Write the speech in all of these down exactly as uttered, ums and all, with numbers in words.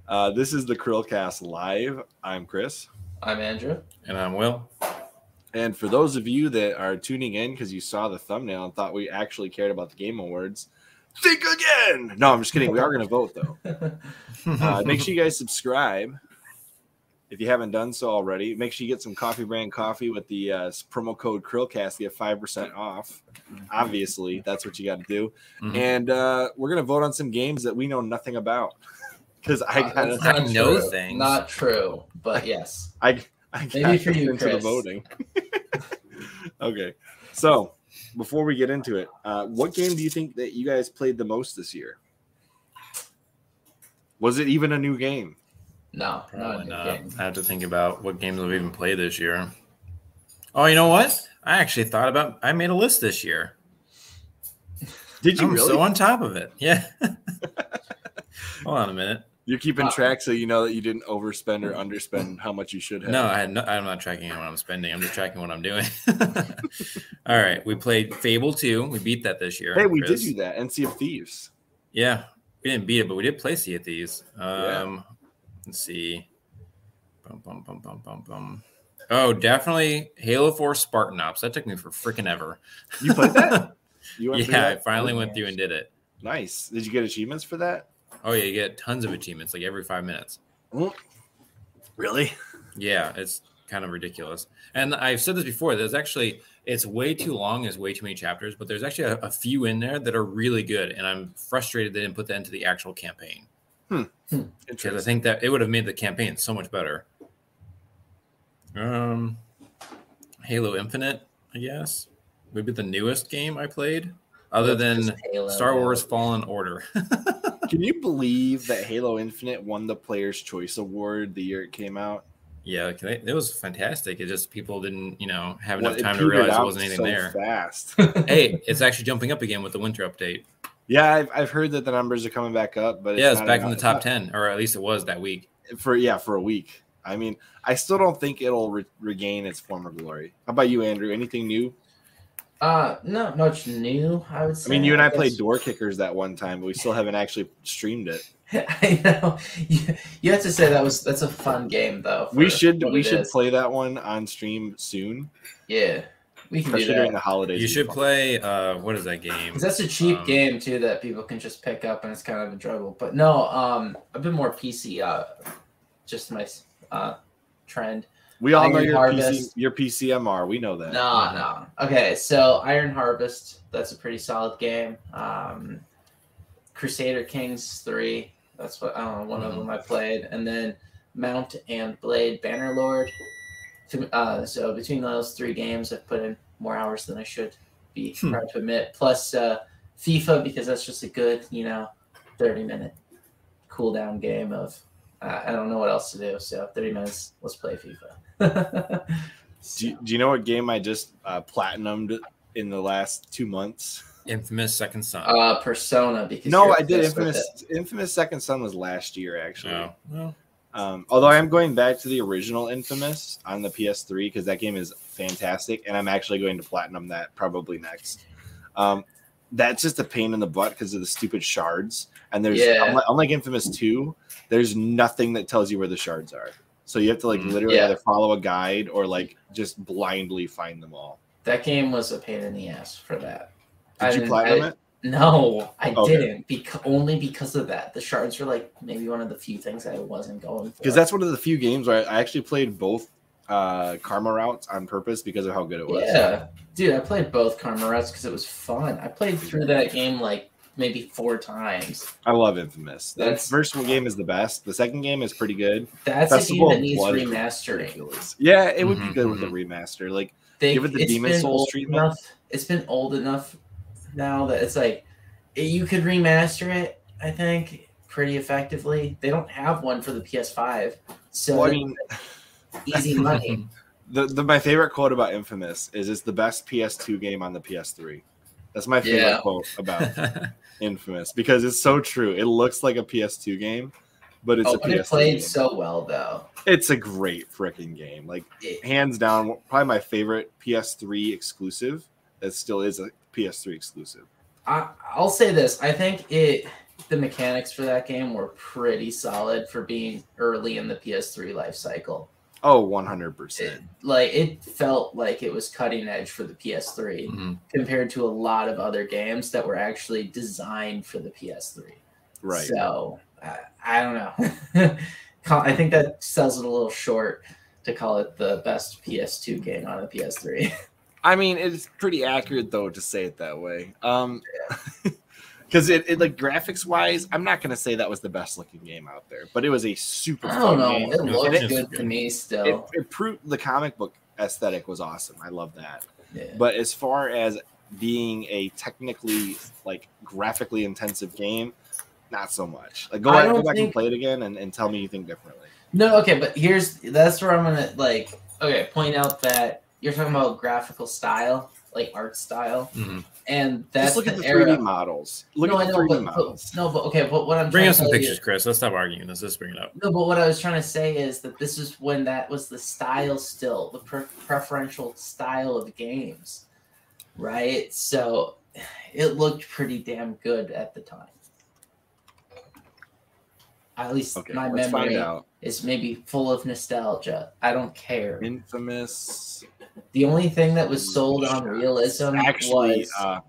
Uh, this is the Krillcast Live. I'm Chris. I'm Andrew. And I'm Will. And for those of you that are tuning in because you saw the thumbnail and thought we actually cared about the Game Awards, think again. No, I'm just kidding. We are going to vote, though. Uh, make sure you guys subscribe if you haven't done so already. Make sure you get some Coffee Brand coffee with the uh, promo code Krillcast to get five percent off. Obviously, that's what you got to do. Mm-hmm. And uh, we're going to vote on some games that we know nothing about. Because I uh, kind of I know things. Not true, but yes. I I maybe for you, into Chris. the voting. Okay, so before we get into it, uh, what game do you think that you guys played the most this year? Was it even a new game? No, probably not. not. I have to think about what games we've even played this year. Oh, you know what? I actually thought about. I made a list this year. Did you I'm really? So on top of it, yeah. Hold on a minute. You're keeping uh, track so you know that you didn't overspend or underspend how much you should have. No, I had no, I'm not tracking what I'm spending. I'm just tracking what I'm doing. All right. We played Fable two. We beat that this year. Hey, we Chris. did do that. And Sea of Thieves. Yeah. We didn't beat it, but we did play Sea of Thieves. Um, yeah. Let's see. Bum, bum, bum, bum, bum, bum. Oh, definitely Halo four Spartan Ops. That took me for freaking ever. You played that? You went yeah, I finally went through and did it. Nice. Did you get achievements for that? Oh, yeah, you get tons of achievements, like every five minutes. Really? Yeah, it's kind of ridiculous. And I've said this before. There's actually, it's way too long. There's way too many chapters, but there's actually a, a few in there that are really good. And I'm frustrated they didn't put that into the actual campaign. Hmm. Because I think that it would have made the campaign so much better. Um, Halo Infinite, I guess. Would be the newest game I played, other than Star Wars Fallen Order. Can you believe that Halo Infinite won the Player's Choice Award the year it came out? Yeah, it was fantastic. It just people didn't, you know, have well, enough time to realize there wasn't anything so there. Fast. Hey, it's actually jumping up again with the winter update. Yeah, I've I've heard that the numbers are coming back up, but it's yeah, it's not back enough. in the top ten, or at least it was that week. For yeah, for a week. I mean, I still don't think it'll re- regain its former glory. How about you, Andrew? Anything new? Uh, not much new, I would say. I mean, you and I, I guess. played Door Kickers that one time, but we still haven't actually streamed it. I know. You, you have to say that was that's a fun game, though. We should we should is. play that one on stream soon. Yeah, we can Especially do that. during the holidays. You should play. Uh, what is that game? That's a cheap um, game too that people can just pick up, and it's kind of enjoyable. But no, um, I've been more P C. Uh, just my uh trend. We all Iron know your Harvest. P C, your P C M R. We know that. No, no. Okay, so Iron Harvest. That's a pretty solid game. Um, Crusader Kings three. That's what I don't know, one mm-hmm. of them I played, and then Mount and Blade Bannerlord. Uh, so between those three games, I've put in more hours than I should be Hmm. proud to admit. Plus uh, FIFA, because that's just a good, you know, thirty minute cooldown game of. Uh, I don't know what else to do, so thirty minutes. Let's play FIFA. do, you, do you know what game I just uh, platinumed in the last two months? Infamous Second Son. Uh, Persona. Because no, I did. Infamous Infamous Second Son was last year, actually. Oh, well. Um, although I am going back to the original Infamous on the P S three because that game is fantastic, and I'm actually going to platinum that probably next. Um, that's just a pain in the butt because of the stupid shards. And there's Yeah. unlike, unlike Infamous two, there's nothing that tells you where the shards are. So you have to like Mm. literally Yeah. either follow a guide or like just blindly find them all. That game was a pain in the ass for that. Did I you didn't- platinum I- it? No, I Okay. didn't. Because only because of that. The shards were like maybe one of the few things I wasn't going for. Because that's one of the few games where I actually played both uh, Karma routes on purpose because of how good it was. Yeah, dude, I played both Karma routes because it was fun. I played through that game like maybe four times. I love Infamous. The That's- first game is the best. The second game is pretty good. That's a Festival game that of needs Blood is remastering. ridiculous. Yeah, it would Mhm, be good with a mhm. remaster. Like They, Give it the it's Demon been Souls old treatment. enough- It's been old enough now that it's like you could remaster it. I think pretty effectively. They don't have one for the P S five, so well, I mean, easy money. the, the my favorite quote about Infamous is it's the best P S two game on the P S three. That's my favorite Yeah. quote about Infamous because it's so true. It looks like a P S two game, but it's Oh, a but P S two it played game. so well though. It's a great freaking game. Like It- hands down, probably my favorite P S three exclusive. That still is a P S three exclusive. I, I'll say this. I think it the mechanics for that game were pretty solid for being early in the P S three life cycle. Oh, one hundred percent. Like it felt like it was cutting edge for the P S three Mm-hmm. compared to a lot of other games that were actually designed for the P S three. Right. So I, I don't know. I think that sells it a little short to call it the best P S two game on the P S three. I mean, it's pretty accurate though to say it that way. Um, because it, it like graphics wise, I'm not gonna say that was the best looking game out there, but it was a super I fun don't know. game. It was looks just good good. to me It, still. it proved the comic book aesthetic was awesome. I love that. Yeah. But as far as being a technically like graphically intensive game, not so much. Like go, I ahead, go don't back and think- play it again and, and tell me you think differently. No, okay, but here's that's where I'm gonna like okay point out that you're talking about graphical style, like art style, Mm-hmm. and that's Just look at the the three D era. models. Look no, at I the know, three D but, models. but no, but okay, but what I'm Bring trying us to some tell you- pictures, Chris. Let's stop arguing. Let's just bring it up. No, but what I was trying to say is that this is when that was the style still, the pre- preferential style of games, right? So it looked pretty damn good at the time. At least Okay, my let's memory find out. is maybe full of nostalgia. I don't care. Infamous. The only thing that was sold on realism Actually, was uh,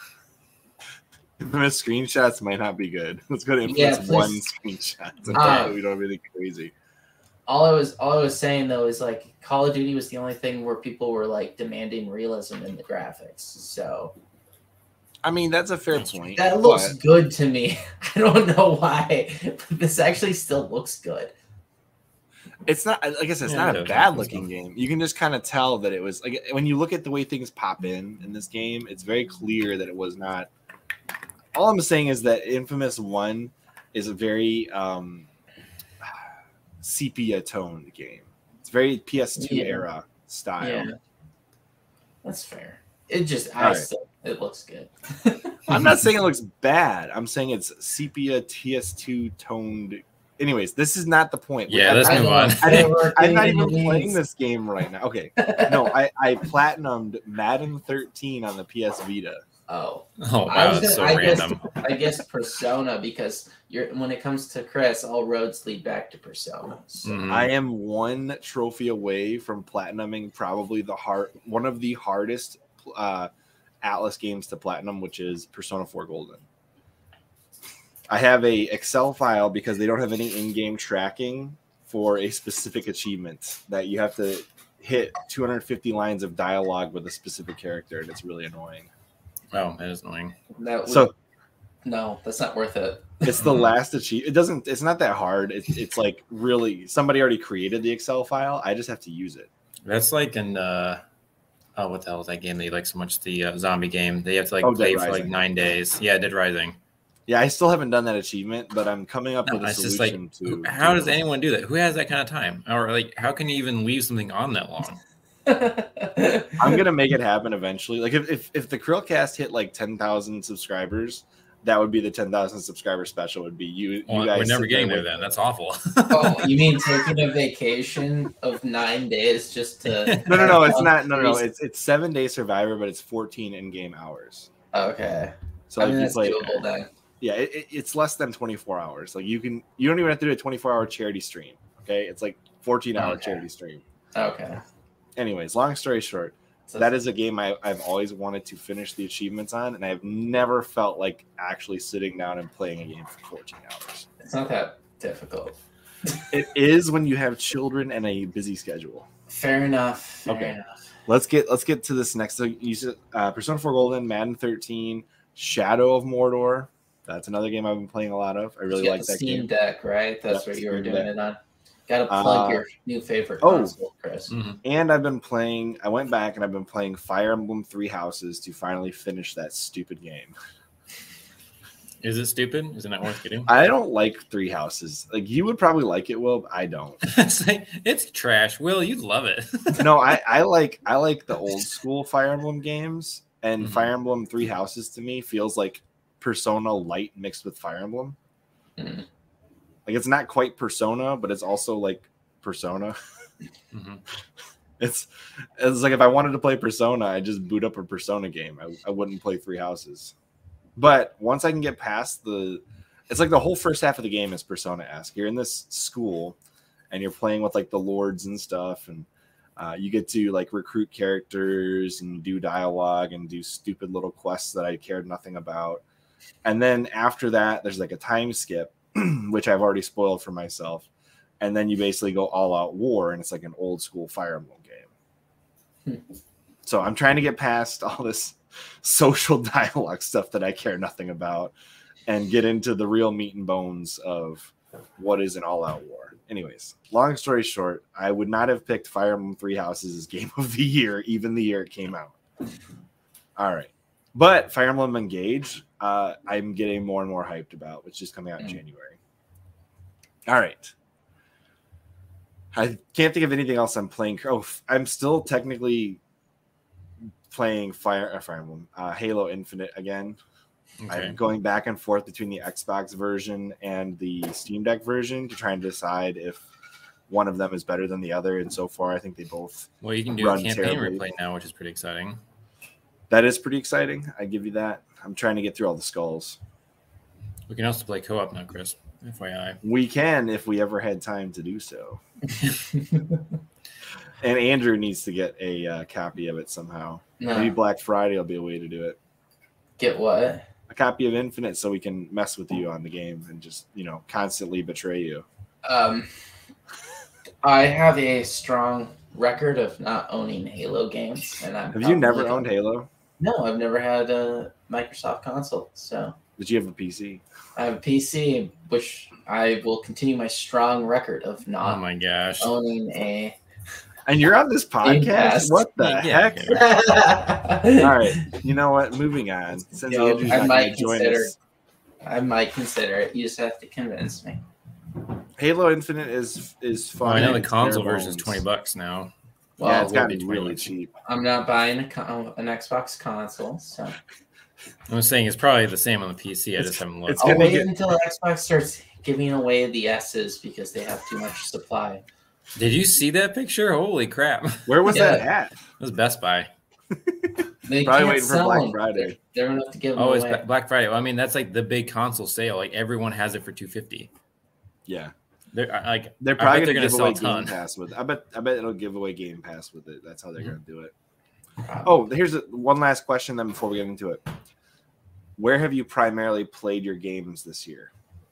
Infamous screenshots might not be good. Let's go to Yeah, Infamous please. one screenshots. And Uh, we don't have anything crazy. all I was all I was saying though is like Call of Duty was the only thing where people were like demanding realism in the graphics. So I mean, that's a fair point. that looks but good to me. I don't know why, but this actually still looks good. it's not. Like I said, it's Yeah, not it a does. bad looking game. You can just kind of tell that it was like when you look at the way things pop in in this game, it's very clear that it was not. All I'm saying is that Infamous One is a very um, sepia toned game. It's very P S two Yeah. era style. Yeah, that's fair. It just I Alright. still it looks good. I'm not saying it looks bad. I'm saying it's sepia T S two toned. Anyways, this is not the point. Yeah, I- let's I- move know. on. I didn't, We're I'm not getting even into playing these. this game right now. Okay, no, I, I platinumed Madden thirteen on the P S Vita. Oh, Oh I wow, was that's so gonna, I guess, random. I guess Persona because you're when it comes to Chris, all roads lead back to Persona. So. Mhm. I am one trophy away from platinuming probably the hard one of the hardest uh, Atlas games to platinum, which is Persona four Golden. I have a Excel file because they don't have any in-game tracking for a specific achievement that you have to hit two hundred fifty lines of dialogue with a specific character, and it's really annoying. Oh, that is annoying. That would, So no, that's not worth it. it's the last achievement. It doesn't. It's not that hard. It's it's like really somebody already created the Excel file. I just have to use it. That's like in uh oh, what the hell is that game that you like so much? The uh, zombie game. They have to like Oh, Dead play for like Rising. nine days. Yeah, Dead Rising. Yeah, I still haven't done that achievement, but I'm coming up No, with a it's just like, solution who- to. how to does anyone do that? Who has that kind of time? Or like, how can you even leave something on that long? I'm gonna make it happen eventually. Like if if, if the Krillcast hit like ten thousand subscribers, that would be the ten thousand subscriber special. Would be you. you Well, guys we're never sit getting there with- then. That's awful. Oh, you mean taking a vacation of nine days just to? No, no, no. It's not. No, no, no. It's it's seven day Survivor, but it's fourteen in game hours. Okay, So I like mean you that's play. doable then. Yeah, it, it- it's less than twenty-four hours. Like you can, you don't even have to do a twenty-four hour charity stream. Okay, it's like fourteen hour Okay. charity stream. Okay, Anyways, long story short, so that is a game I, I've always wanted to finish the achievements on, and I've never felt like actually sitting down and playing a game for fourteen hours. it's not that difficult. It is when you have children and a busy schedule. Fair enough. Fair Okay. enough. Let's get let's get to this next. So you said uh, Persona four Golden, Madden thirteen, Shadow of Mordor. That's another game I've been playing a lot of. I really You got like the that Steam game. Deck, right? That's Yep, what you were Steam doing Deck. it on. Got to plug Uh, your new favorite oh. console, Chris. Mhm. And I've been playing. I went back and I've been playing Fire Emblem Three Houses to finally finish that stupid game. Is it stupid? Is it not worth getting? I don't like Three Houses. Like you would probably like it, Will. But I don't. it's, like, it's trash. Will, you'd love it. No, I, I like I like the old school Fire Emblem games, and Mhm. Fire Emblem Three Houses to me feels like Persona Light mixed with Fire Emblem. Mhm. Like it's not quite Persona, but it's also like Persona. Mhm. It's it's like if I wanted to play Persona, I just boot up a Persona game. I, I wouldn't play Three Houses. But once I can get past the, it's like the whole first half of the game is Persona-esque. You're in this school, and you're playing with like the lords and stuff, and uh, you get to like recruit characters and do dialogue and do stupid little quests that I cared nothing about. And then after that, there's like a time skip, which I've already spoiled for myself. And then you basically go all out war, and it's like an old school Fire Emblem game. Hmm. So I'm trying to get past all this social dialogue stuff that I care nothing about and get into the real meat and bones of what is an all out war. Anyways, long story short, I would not have picked Fire Emblem Three Houses as game of the year, even the year it came out. All right. But Fire Emblem Engage, uh, I'm getting more and more hyped about, which is coming out in January. All right. I can't think of anything else I'm playing. Oh, I'm still technically playing Fire, uh, Fire Emblem, uh, Halo Infinite again. Okay. I'm going back and forth between the Xbox version and the Steam Deck version to try and decide if one of them is better than the other. And so far, I think they both Well, you can do a campaign replay now, which is pretty exciting. That is pretty exciting. I give you that. I'm trying to get through all the skulls. We can also play co-op now, Chris. F Y I. We can if we ever had time to do so. And Andrew needs to get a uh, copy of it somehow. No. Maybe Black Friday will be a way to do it. Get what? A copy of Infinite so we can mess with you on the game and just, you know, constantly betray you. Um, I have a strong record of not owning Halo games. And I'm Have you never owned Halo? No, I've never had a Microsoft console. So, Did you have a P C? I have a P C, which I will continue my strong record of not oh my gosh. owning a. And you're on this podcast? What the yeah, heck? Yeah. All right. You know what? Moving on. Since Yo, Andrew's I not might going to join consider. us. I might consider it. You just have to convince me. Halo Infinite is is fun. Oh, I know the console version is twenty bucks now. Well, yeah, it's gotten really cheap. I'm not buying a con- an Xbox console, so. I'm saying it's probably the same on the P C. I It's, just haven't looked. I'll wait get... until Xbox starts giving away the S's because they have too much supply. Did you see that picture? Holy crap! Where was Yeah. that at? It was Best Buy. They Probably can't waiting for sell Black them. Friday. They're gonna have to give them Oh, away. it's Ba- Black Friday. Well, I mean, that's like the big console sale. Like everyone has it for two fifty. Yeah. They're like They're probably they're going to gonna give sell away a ton. Game Pass with it. I bet I bet it'll give away Game Pass with it. That's how they're Mm-hmm. going to do it. Probably. Oh, here's a, one last question then before we get into it. Where have you primarily played your games this year?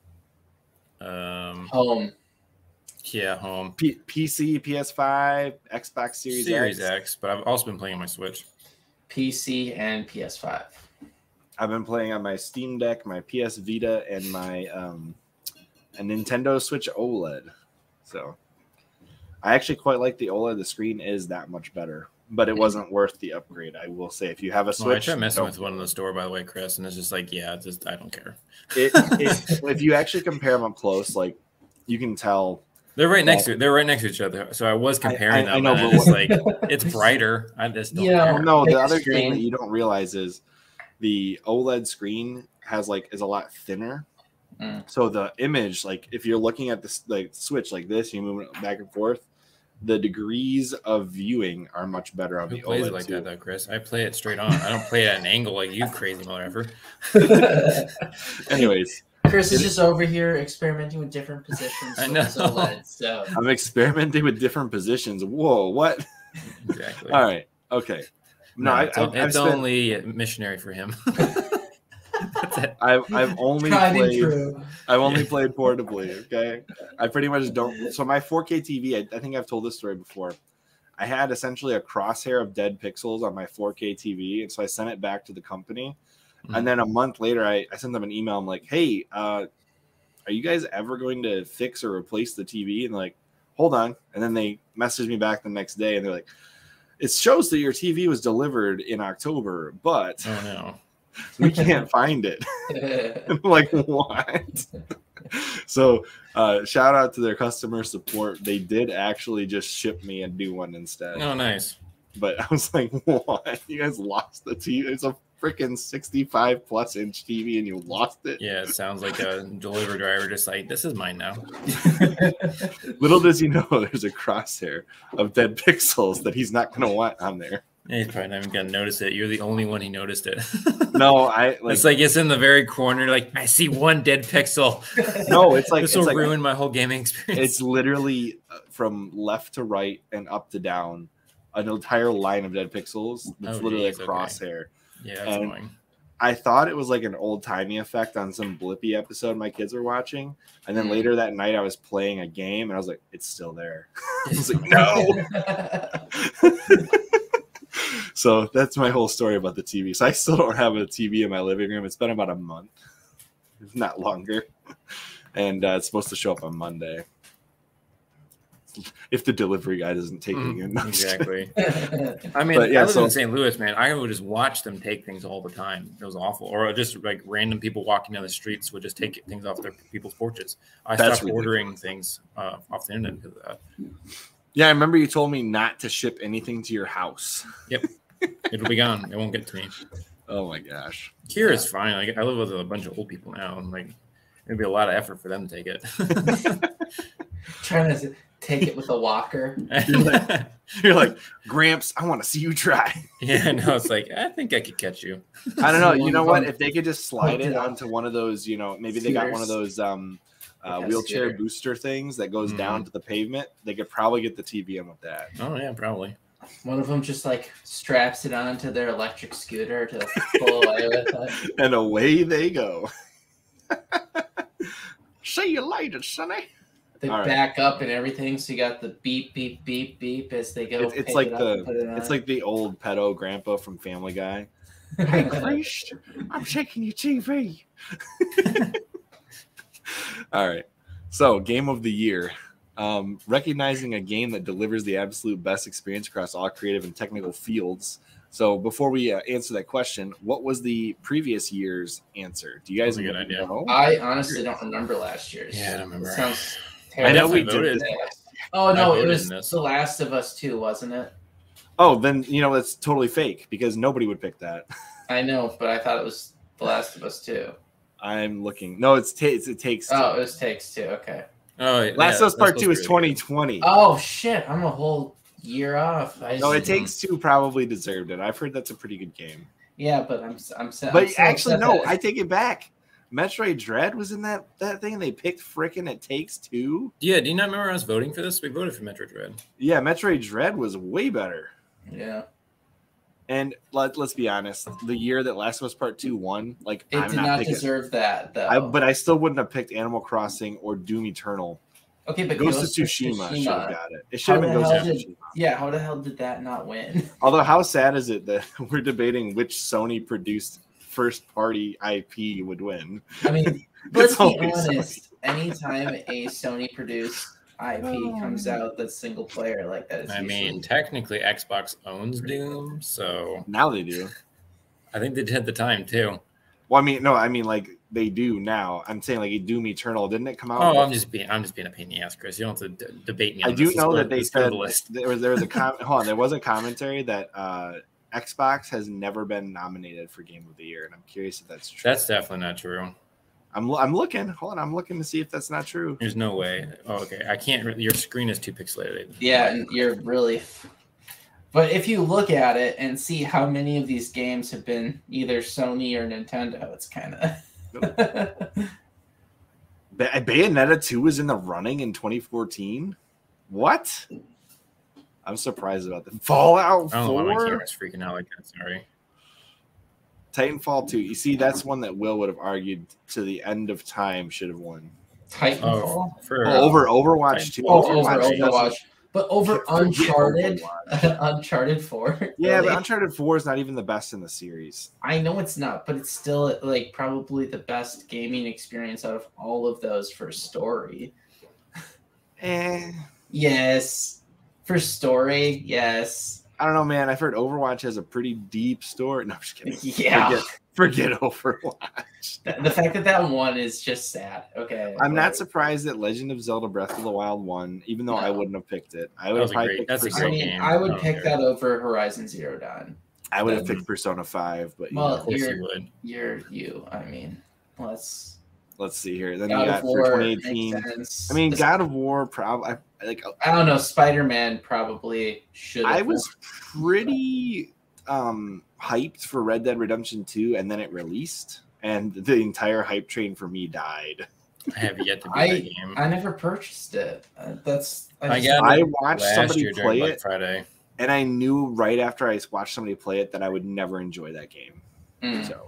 Um, Home. yeah, home P- PC, P S five, Xbox Series, Series X. X, but I've also been playing on my Switch. P C and P S five. I've been playing on my Steam Deck, my P S Vita, and my um, a Nintendo Switch OLED. So I actually quite like the OLED. The screen is that much better, but it wasn't worth the upgrade. I will say, if you have a Well, I Switch, tried messing don't- with one in the store, by the way, Chris, and it's just like, yeah, it's just I don't care. it, it, if you actually compare them up close, like you can tell. They're right next to they're right next to each other. So I was comparing I- I them. know, and but it's like it's brighter. I just don't Yeah. care. Well, no, Big the other screen. thing that you don't realize is the OLED screen has like is a lot thinner. Mm. So the image, like if you're looking at this like Switch like this, you move it back and forth, the degrees of viewing are much better on Who the plays OLED it like too. that though, Chris? I play it straight on. I don't play it at an angle like you crazy motherfucker. Anyways, Chris is just over here experimenting with different positions. I with know. his OLED, so I'm experimenting with different positions. Whoa, what? Exactly. All right, okay. No, No, I, it's, I, o- I've, it's spent, only missionary for him. That's it. I've I've only tried and played. true. I've only played portably. Okay, I pretty much don't. So my four K T V, I, I think I've told this story before. I had essentially a crosshair of dead pixels on my four K T V, and so I sent it back to the company. Mhm. And then a month later, I, I sent them an email. I'm like, "Hey, uh, are you guys ever going to fix or replace the T V?" And like, hold on. And then they messaged me back the next day, and they're like, "It shows that your T V was delivered in October, but Oh no. we can't find it." I'm like, what? So uh shout out to their customer support. They did actually just ship me a new one instead. Oh nice. But I was like, what? You guys lost the T V? It's a freaking sixty-five plus inch T V and you lost it. Yeah, it sounds like a delivery driver just like, this is mine now. Little does he know there's a crosshair of dead pixels that he's not gonna want on there. Yeah, he's probably not even gonna notice it. You're the only one he noticed it. No, I like. It's like it's in the very corner. Like I see one dead pixel. No, it's like this it's will like, ruin my whole gaming experience. It's literally uh, from left to right and up to down, an entire line of dead pixels. It's Oh, literally geez, a okay. crosshair. Yeah, that's and- annoying. I thought it was like an old timey effect on some Blippi episode my kids were watching, and then Mm. later that night I was playing a game and I was like, "It's still there." I was like, "No." So that's my whole story about the T V. So I still don't have a T V in my living room. It's been about a month, if not longer, and uh, it's supposed to show up on Monday if the delivery guy doesn't take it in. No, I'm just kidding. Exactly. I mean, But, yeah, I live so- in Saint Louis, man. I would just watch them take things all the time. It was awful. Or just like random people walking down the streets would just take things off their people's porches. I That's stopped ordering things uh, off the internet because of that. Yeah, I remember you told me not to ship anything to your house. It'll be gone. It won't get to me. Oh my gosh. Here is fine. Like I live with a bunch of old people now. And like it'd be a lot of effort for them to take it. Trying to take it with a walker. You're like, Gramps, I want to see you try. Yeah, no, it's like I think I could catch you. I don't know. You know what? Someone If they could just slide hooked it it up. onto one of those, you know, maybe they got one of Scooters. those um, uh, Like a wheelchair scooter. booster things that goes Mhm. down to the pavement, they could probably get the T V in with that. Oh yeah, probably. One of them just like straps it onto their electric scooter to pull away with it. And away they go. See you later, Sonny. They All right. back up and everything, so you got the beep, beep, beep, beep as they go. It's, it's pick like it up the and put it on. it's like the old pedo grandpa from Family Guy. Hey, Christ, I'm checking your T V. All right. So, game of the year. Um, recognizing a game that delivers the absolute best experience across all creative and technical fields. So, before we uh, answer that question, what was the previous year's answer? Do you guys That's a good idea. know? I honestly don't remember last year's. Yeah, I don't remember. It sounds I terrible. know we definitely did. voted. This. Oh no, I it voted was in this. The Last of Us two, wasn't it? Oh, then you know that's totally fake because nobody would pick that. I know, but I thought it was The Last of Us two. I'm looking. No, it's, ta- it's it takes. Two. Oh, it was Takes Two. Okay. Oh, yeah, Last of Us that's Part supposed Two to is be twenty twenty. Oh shit! I'm a whole year off. I No, it just- takes two probably deserved it. I've heard that's a pretty good game. Yeah, but I'm I'm. I'm But so actually, upset no, that- I take it back. Metroid Dread was in that that thing. And they picked frickin' It Takes Two. Yeah, do you not remember us voting for this? We voted for Metroid Dread. Yeah, Metroid Dread was way better. Yeah, And let, let's be honest, the year that Last of Us Part Two won, like it I'm did not, not picking. deserve that though. I, but I still wouldn't have picked Animal Crossing or Doom Eternal. okay, but Ghost, Ghost of Tsushima, should have got it. It should have How been the Ghost of hell Tsushima. Yeah, how the hell did that not win? Although, how sad is it that we're debating which Sony produced first party I P would win? I mean, let's be always honest. Anytime a Sony produced I P comes out that's single player like that, it's I usually- mean, technically, Xbox owns Doom, so Now they do. I think they did at the time too. Well, I mean, no, I mean like they do now. I'm saying like Doom Eternal didn't it come out? Oh, I'm just being I'm just being a pain in the ass, Chris. You don't have to d- debate me. On I do this. Let's know go- that they let's go to said the list. there was there was a com- hold on, there was a commentary that uh, Xbox has never been nominated for Game of the Year, and I'm curious if that's true. That's definitely not true. I'm lo- I'm looking. Hold on, I'm looking to see if that's not true. There's no way. Oh, okay. I can't. Re- your screen is too pixelated. Yeah, and you're really. But if you look at it and see how many of these games have been either Sony or Nintendo, it's kind of. Ba- Bayonetta two was in the running in twenty fourteen. What? I'm surprised about that. Fallout I don't know why my four, camera's freaking out like that. Sorry. Titanfall two. You see, that's one that Will would have argued to the end of time should have won. Titanfall. Oh, for Oh, over Overwatch two. Oh, over doesn't- Overwatch. But over Forget Uncharted, Overwatch. Uncharted four. Yeah, really? but Uncharted four is not even the best in the series. I know it's not, but it's still like probably the best gaming experience out of all of those for story. Eh, Yes, for story, yes. I don't know, man. I've heard Overwatch has a pretty deep story. No, I'm just kidding. Yeah. Forget, forget Overwatch. The, the fact that that one is just sad. Okay, I'm not like, surprised that Legend of Zelda Breath of the Wild won, even though I No. wouldn't have picked it. I That would was have a probably great- picked that's a I Persona. great mean, game. I would I don't pick care. that over Horizon Zero Dawn. I would have Then- picked Persona five, but you Well, know. Of course you're- you would. You're you. I mean, let's let's see here. Then God you of got for War twenty makes eighteen. sense. I mean, This- God of War probably like I don't know. Spider-Man probably should. I was pretty um hyped for Red Dead Redemption two, and then it released, and the entire hype train for me died. I have yet to beat I that game. I never purchased it. Uh, that's I just- got I it watched last somebody year during play Black it, Friday. and I knew right after I watched somebody play it that I would never enjoy that game. Mm. So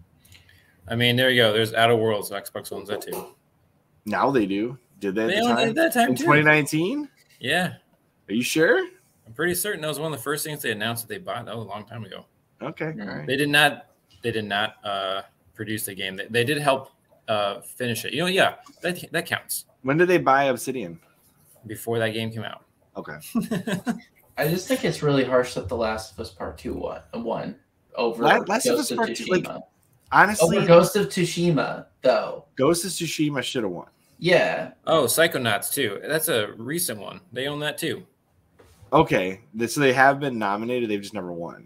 I mean, there you go. There's Outer Worlds. Xbox owns that too. now they do. Did they at They the owned it time? at that time In too. twenty nineteen? Yeah, Are you sure? I'm pretty certain that was one of the first things they announced that they bought. That was a long time ago. Okay. Yeah. All right. They did not. They did not uh, produce the game. They, they did help uh, finish it. You know, yeah, that that counts. When did they buy Obsidian? Before that game came out. Okay. I just think it's really harsh that The Last of Us Part Two won, won over La- Last of Us Ghost of Part Two, Tsushima. like, Honestly, Over Ghost of Tsushima, though. Ghost of Tsushima should have won. Yeah, Oh, Psychonauts too. That's a recent one. They own that too. Okay, th- so they have been nominated. They've just never won.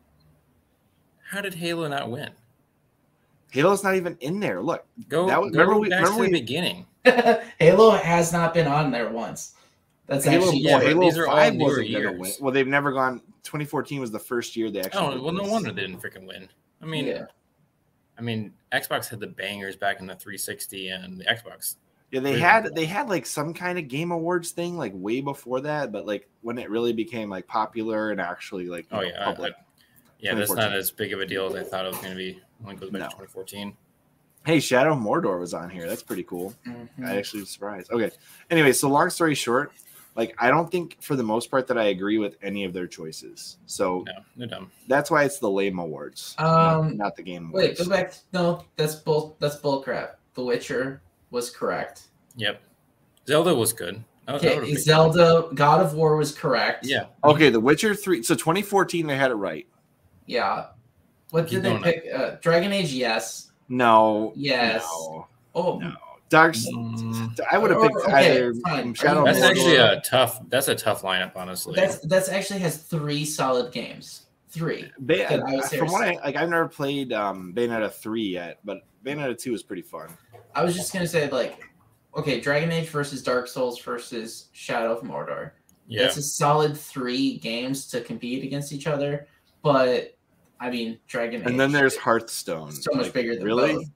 How did Halo not win? Halo's not even in there. Look, Go, That was- go remember we- back remember to the we- beginning. Halo has not been on there once. That's Halo, actually yeah, well, but Halo these are all five newer wasn't gonna years. win. Well, they've never gone. twenty fourteen was the first year they actually. Oh, did well, no this. wonder they didn't freaking win. I mean, yeah. I mean, Xbox had the bangers back in the three sixty and the Xbox. Yeah, they Really? had they had like some kind of Game Awards thing like way before that, but like when it really became like popular and actually like you Oh know, yeah, I- public. I- yeah, that's not twenty fourteen. as big of a deal as I thought it was going to be when it goes back No. to twenty fourteen. Hey, Shadow of Mordor was on here. That's pretty cool. Mhm. I actually was surprised. Okay. Anyway, so long story short, like I don't think for the most part that I agree with any of their choices. So No, they're dumb. that's why it's the lame awards, not, Um, not the game Wait, awards. go back. No, that's bull. That's bull crap. The Witcher was correct. Yep. Zelda was good. I was- I Okay, would've picked Zelda, God of War was correct. Yeah. Okay, The Witcher three. So twenty fourteen, they had it right. Yeah. What Keep did they going pick? Uh, Dragon Age, yes. No. Yes. No. Oh, No. Dark. Mm, I would have Or- picked okay, either fine. Shadow of that's Mordor. actually a tough. That's a tough lineup, honestly. that's that's actually has three solid games. Three. Bay- that I was from what I like, I've never played um, Bayonetta three yet, but Bayonetta two is pretty fun. I was just gonna say like, okay, Dragon Age versus Dark Souls versus Shadow of Mordor. yeah. That's a solid three games to compete against each other. But I mean, Dragon Age. And then there's Hearthstone. so much Like, bigger than really? both.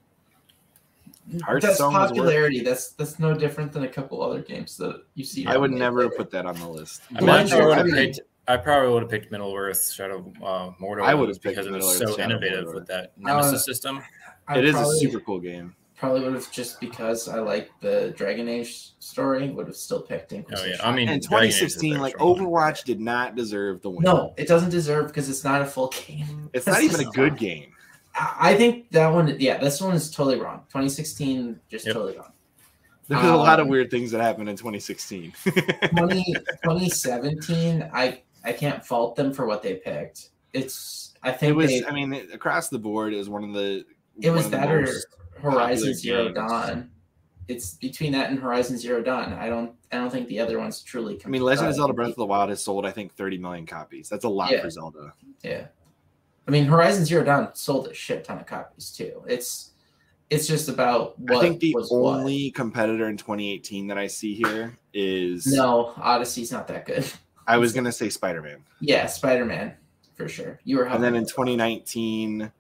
That's Hearthstone was worth- popularity. That's that's no different than a couple other games that you see. I would made never later. put that on the list. I mean, I Bunch probably of- would have I mean- picked. I probably would have picked Middle Earth, Shadow uh, Mordor. I would have picked because it was Middle-earth, so Shadow of innovative Mordor. with that Nemesis Uh, system. I It is probably, a super cool game. Probably would have just because I like the Dragon Age story. Would have still picked Oh Inquisition. yeah, I mean, And Dragon Age is twenty sixteen, very like strong. Overwatch did not deserve the win. No, it doesn't deserve because it's not a full game. It's not even a good game. I I think that one. Yeah, this one is totally wrong. twenty sixteen, just Yep. totally wrong. There's a lot of Um, weird things that happened in twenty sixteen. twenty, twenty seventeen, I I can't fault them for what they picked. It's I think It was, they, I mean, it- across the board, it was one of the. it was one of the that or most Horizon popular Zero games. Dawn. It's between that and Horizon Zero Dawn. I don't I don't think the other ones truly. I mean, Legend of uh, Zelda: Breath of the Wild has sold, I think, thirty million copies. That's a lot Yeah. for Zelda. Yeah, I mean Horizon Zero Dawn sold a shit ton of copies too. It's it's just about what I think the was what. only competitor in twenty eighteen that I see here is. No, Odyssey's not that good. I was gonna say Spider Man, Yeah, Spider Man for sure. You were and then in helping. twenty nineteen.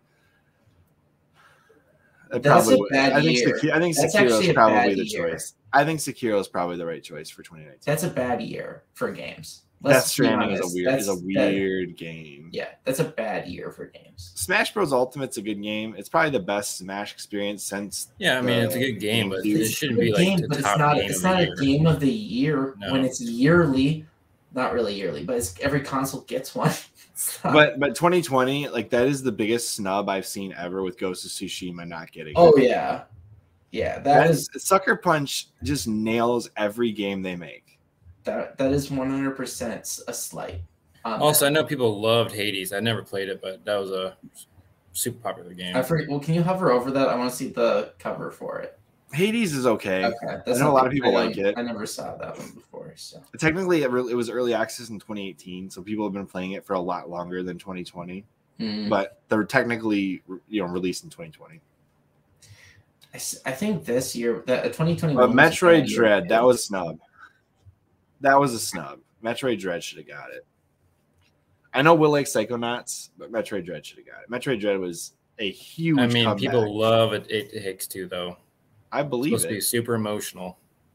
it That's probably a would- bad I think year. Secu- I think That's Sekiro actually is a probably bad the year. choice. I think Sekiro is probably the right choice for twenty nineteen. That's a bad year for games. Death Let's be Stranding is a honest. weird is a That's- that- weird game. yeah, that's a bad year for games. Smash Bros. Ultimate's a good game. It's probably the best Smash experience since. Yeah, I mean, it's a uh, good game, but GameCube. it It's shouldn't a be like game, the but it's top not. game It's of not the a year. game of the year No. when it's yearly. Not really yearly, but it's every console gets one. It's not- But but twenty twenty, like that is the biggest snub I've seen ever with Ghost of Tsushima not getting. oh it. yeah, yeah. That That is is Sucker Punch just nails every game they make. that that is one hundred percent a slight. on Also, I that. know people loved Hades. I never played it, but that was a super popular game. I forget. Well, can you hover over that? I want to see the cover for it. Hades is okay. Okay, that's I know a lot of something people I like don't- it. I never saw that one before, so Technically, it, re- it was early access in twenty eighteen, so people have been playing it for a lot longer than twenty twenty. Mm. But they're technically, you know, released in twenty twenty. I, s- I think this year, the twenty twenty-one. But Metroid Dread, that was a snub. That was a snub. Metroid Dread should have got it. I know Will Lake Psychonauts, but Metroid Dread should have got it. Metroid Dread was a huge I mean, comeback. people love it. It Hicks too, though. I believe It's supposed it. to be super emotional.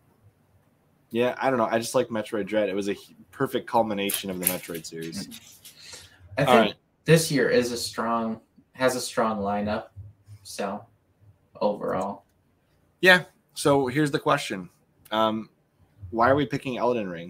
Yeah, I don't know. I just like Metroid Dread. It was a perfect culmination of the Metroid series. I think All right. this year is a strong, has a strong lineup. So overall, Yeah. So here's the question: um, why are we picking Elden Ring?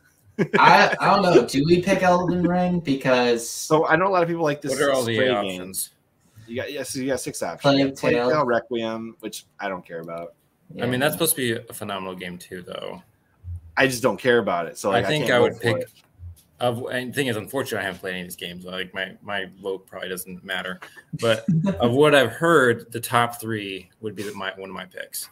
I I don't know. Do we pick Elden Ring because So I know a lot of people like this. What are all the spray options? Game. You got yes, you got six options. Plague You got Plague Tale. Tale, Requiem, which I don't care about. I mean, that's supposed to be a phenomenal game too, though. I just don't care about it. So like, I think can't I vote would for pick. it. Of and the thing is, unfortunately, I haven't played any of these games. Like my my vote probably doesn't matter. But of what I've heard, the top three would be the, my one of my picks.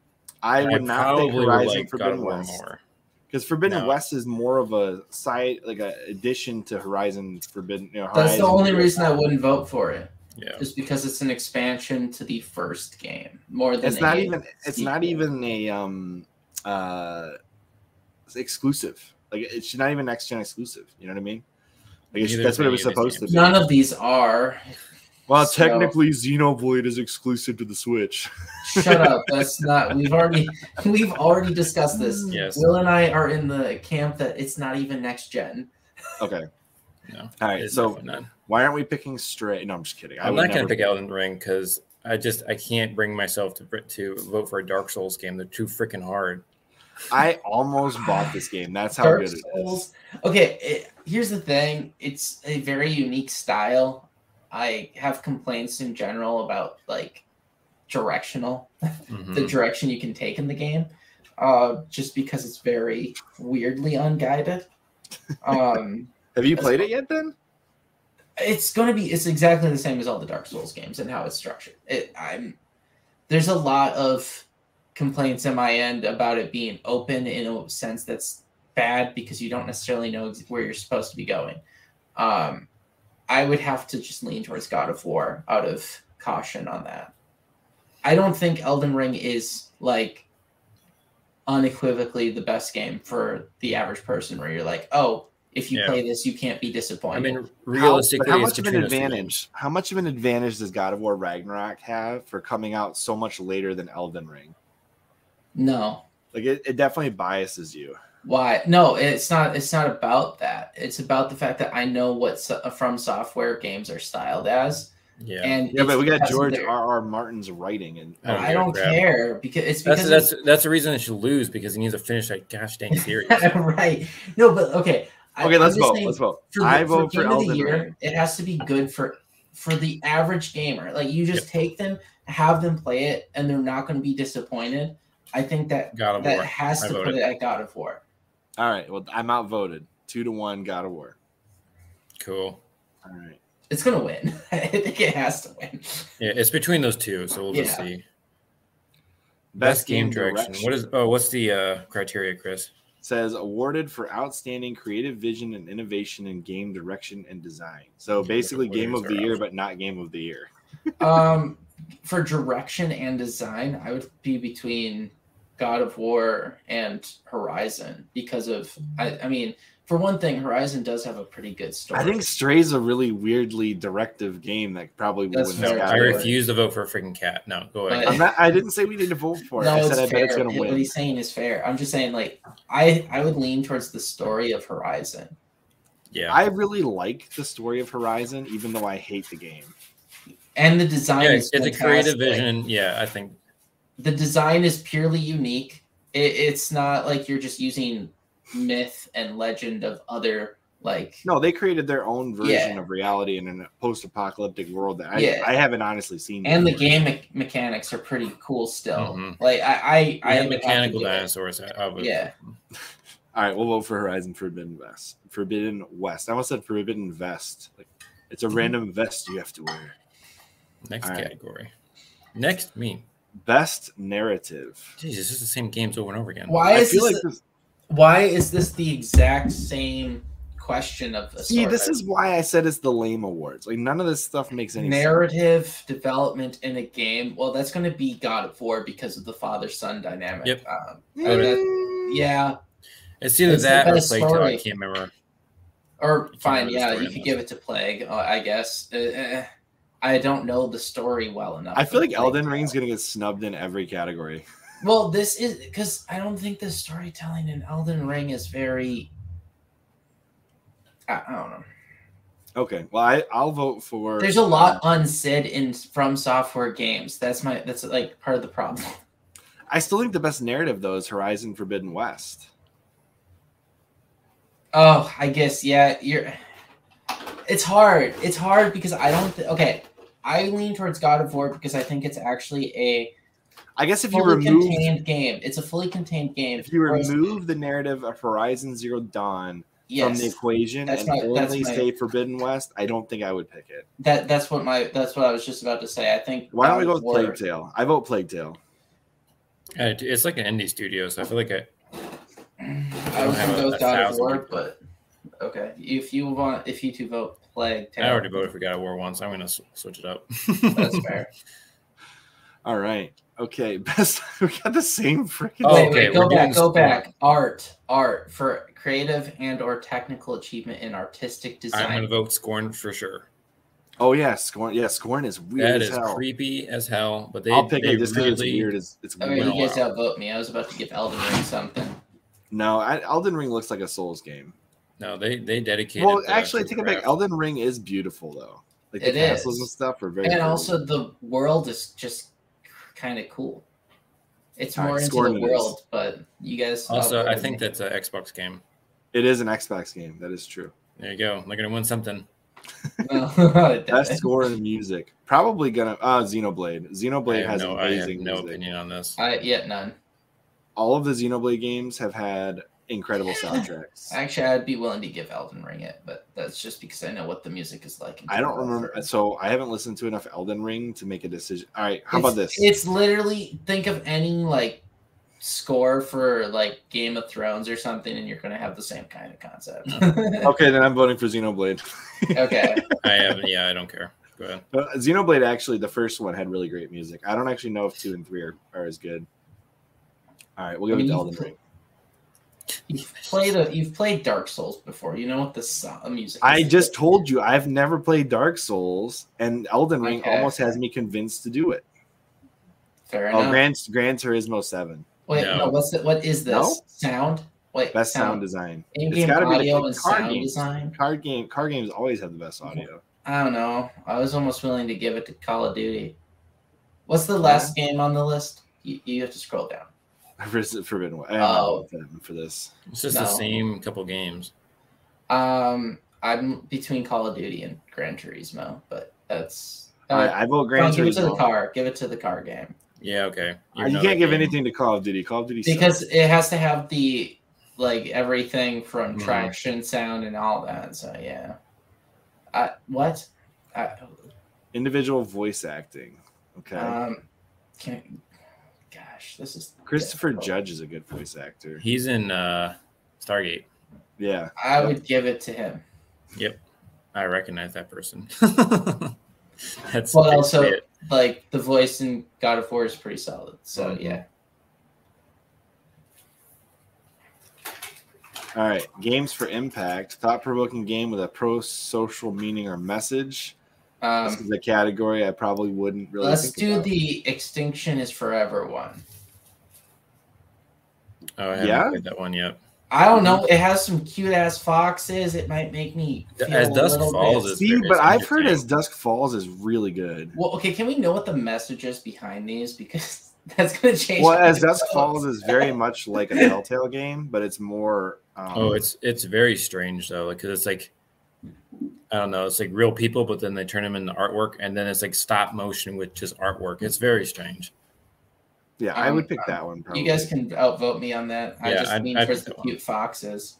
I would not pick probably Horizon would like God Forbidden of War West more. because Forbidden No. West is more of a side, like a addition to Horizon Forbidden. You know, That's the Horizon only Zero reason I Dawn. wouldn't vote for it. Yeah, Just because it's an expansion to the first game, more than It's not a even. It's not sequel. even a um uh it's exclusive. Like it's not even next gen exclusive. You know what I mean? Like it's, Neither that's is what it any was of these supposed to games. be. None of these are. Well, So- technically, Xenoblade is exclusive to the Switch. Shut up. That's not. We've already we've already discussed this. yes. Will and I are in the camp that it's not even next gen. Okay. No. All right. It's So definitely not. why aren't we picking Stray? No, I'm just kidding. I I'm would not going never to pick Elden Ring because I just I can't bring myself to to vote for a Dark Souls game. They're too freaking hard. I almost bought this game. That's how Dark good it is. Souls. Okay, it, here's the thing. It's a very unique style. I have complaints in general about like directional, Mhm. the direction you can take in the game, uh, just because it's very weirdly unguided. Um, Have you played it yet, Ben? it's going to be it's exactly the same as all the Dark Souls games and how it's structured. It I'm there's a lot of complaints on my end about it being open in a sense that's bad because you don't necessarily know ex- where you're supposed to be going. Um, I would have to just lean towards God of War out of caution on that. I don't think Elden Ring is like unequivocally the best game for the average person where you're like, oh, if you Yeah. play this, you can't be I disappointed. mean, How, realistically, but how it's much of an between those two advantage? games. How much of an advantage does God of War Ragnarok have for coming out so much later than Elden Ring? no. Like it, it definitely biases you. Why? No, it's not. It's not about that. It's about the fact that I know what so- From Software games are styled as, Yeah, and Yeah, it's but we got because of George their- R. R. Martin's writing, and I don't I don't crap. care because it's that's because that's that's the reason it should lose because he needs to finish that gosh dang series. right. No, but okay. I- okay, I'm let's just vote. saying, Let's vote. For, I the- vote for for game of the Elden year, Ring. it has to be good for for the average gamer. Like you just take them, have them play it, and they're not going to be disappointed. I think that God of that War. has I to put voted. it at God of War. All right. Well, I'm outvoted. Two to one. God of War. Cool. All right. It's going to win. I think it has to win. Yeah, it's between those two, so we'll just Yeah. see. Best, game, direction. What is? Oh, what's the uh, criteria, Chris? Says awarded for outstanding creative vision and innovation in game direction and design. So basically, What is game of the our year, option? but not game of the year. Um, for direction and design, I would be between God of War and Horizon because of I, I mean, for one thing, Horizon does have a pretty good story. I think Stray's a really weirdly directive game that probably That's wouldn't fair. have I got it. refuse to vote for a freaking cat. No, go ahead. But- I'm not, I didn't say we need to vote for it. no, I it's said I bet fair. it's going to What win. he's saying is fair. I'm just saying, like, I I would lean towards the story of Horizon. yeah, I really like the story of Horizon, even though I hate the game. And the design yeah. is It's a creative fantastic. vision. Yeah, I think. The design is purely unique. It, it's not like you're just using myth and legend of other like No, they created their own version Yeah. of reality in a post-apocalyptic world that I, Yeah. I haven't honestly seen. and the before. game me- mechanics are pretty cool still. Mhm. Like I, I, I I have would have to mechanical give it- dinosaurs. I, I would, Yeah, All right, we'll vote for Horizon Forbidden West. Forbidden West. I almost said Forbidden Vest. Like it's a random vest you have to wear. Next All right. category. Next, me. Best narrative. Jeez, this is the same games over and over again. why I is feel this? like this, Why is this the exact same question of the See, this is why I said it's the lame awards. Like none of this stuff makes any narrative sense. development in a game. Well, that's going to be God of War because of the father-son dynamic. Yep. Um, mm. that, yeah. It's either it's that or Plague Tale. I can't remember. Or fine, yeah, you could give it to Plague, uh, I guess. Uh, I don't know the story well enough. I feel like Elden Ring's going to get snubbed in every category. Well, this is because I don't think the storytelling in Elden Ring is very. I, I don't know. Okay, well, I, I'll vote for. There's a lot unsaid in From Software games. That's my. That's like part of the problem. I still think the best narrative though is Horizon Forbidden West. Oh, I guess yeah. You're. It's hard. It's hard because I don't. Th- okay, I lean towards God of War because I think it's actually a. I guess if fully you remove contained game, it's a fully contained game. If you remove the narrative of Horizon Zero Dawn yes, from the equation and my, only say my, Forbidden West, I don't think I would pick it. That that's what my that's what I was just about to say. I think. Why don't we go with War, Plague Tale? I vote Plague Tale. Uh, it's like an indie studio, so I feel like I. I was gonna go with God of War, but okay. If you want, if you two vote Plague Tale, I already voted for God of War once. I'm gonna switch it up. That's fair. All right. Okay, best. We got the same freaking. Oh, wait, okay, wait, go back, go back. Art, art for creative and or technical achievement in artistic design. I'm gonna vote Scorn for sure. Oh yeah, Scorn. Yeah, Scorn is weird. That as is hell. creepy as hell. But they, I'll pick they it just really. It's weird. It's, it's okay, weird. you guys outvote me. I was about to give Elden Ring something. No, I, Elden Ring looks like a Souls game. No, they they dedicated. Well, actually, take it back. Elden Ring is beautiful though. Like the it castles is. and stuff are very. And cool. also the world is just kind of cool. It's more right, into the world, is. But you guys also, I think me. that's an Xbox game. It is an Xbox game. That is true. There you go. They're gonna win something. Best score in music, probably gonna uh Xenoblade. Xenoblade has no, amazing. I have no music. opinion on this. I yet none. All of the Xenoblade games have had incredible soundtracks. Actually, I'd be willing to give Elden Ring it, but that's just because I know what the music is like. I don't remember, so I haven't listened to enough Elden Ring to make a decision. All right, how it's, about this? It's literally think of any like score for like Game of Thrones or something, and you're gonna have the same kind of concept. Okay, then I'm voting for Xenoblade. Okay, I haven't. Yeah, I don't care. Go ahead. Uh, Xenoblade actually, the first one had really great music. I don't actually know if two and three are, are as good. All right, we'll go with Elden Ring. You've played a, you've played Dark Souls before. You know what the song, music is. I just told you I've never played Dark Souls, and Elden Ring okay. almost has me convinced to do it. Fair oh, enough. Gran, Gran Turismo seven. Wait, no. no. What's the, what is this? No? Sound? Wait, best sound, sound design. In-game audio and sound games. design. Card game, card games always have the best audio. I don't know. I was almost willing to give it to Call of Duty. What's the last yeah. game on the list? You, you have to scroll down. Forbidden West. Oh, for this. It's just no. the same couple games. Um, I'm between Call of Duty and Gran Turismo, but that's. Uh, right, I vote Gran Turismo. Give it to the car. Give it to the car game. Yeah. Okay. Uh, you can't give game. anything to Call of Duty. Call of Duty because sucks. It has to have the like everything from mm. traction, sound, and all that. So yeah. Uh, what? Uh, Individual voice acting. Okay. Um, can. Gosh, this is Christopher difficult. Judge is a good voice actor. He's in uh, Stargate. Yeah, I yep. would give it to him. Yep, I recognize that person. That's well, also it. Like the voice in God of War is pretty solid. So mm-hmm. yeah. All right, games for impact. Thought-provoking game with a pro-social meaning or message. Um, this is a category I probably wouldn't really. Let's think do about. the Extinction is Forever one. Oh, I haven't yeah? played that one yet. I don't know. It has some cute ass foxes. It might make me feel as a Dusk little Falls bit. is See, but I've heard As Dusk Falls is really good. Well, okay, can we know what the message is behind these? Because that's going to change. Well, As Dusk Falls is very much like a Telltale game, but it's more. Um, oh, it's it's very strange though, because like, it's like. I don't know. It's like real people, but then they turn them into artwork, and then it's like stop motion with just artwork. It's very strange. Yeah, um, I would pick that one. Probably. You guys can outvote me on that. I yeah, just I'd, mean I'd for the cute one. foxes.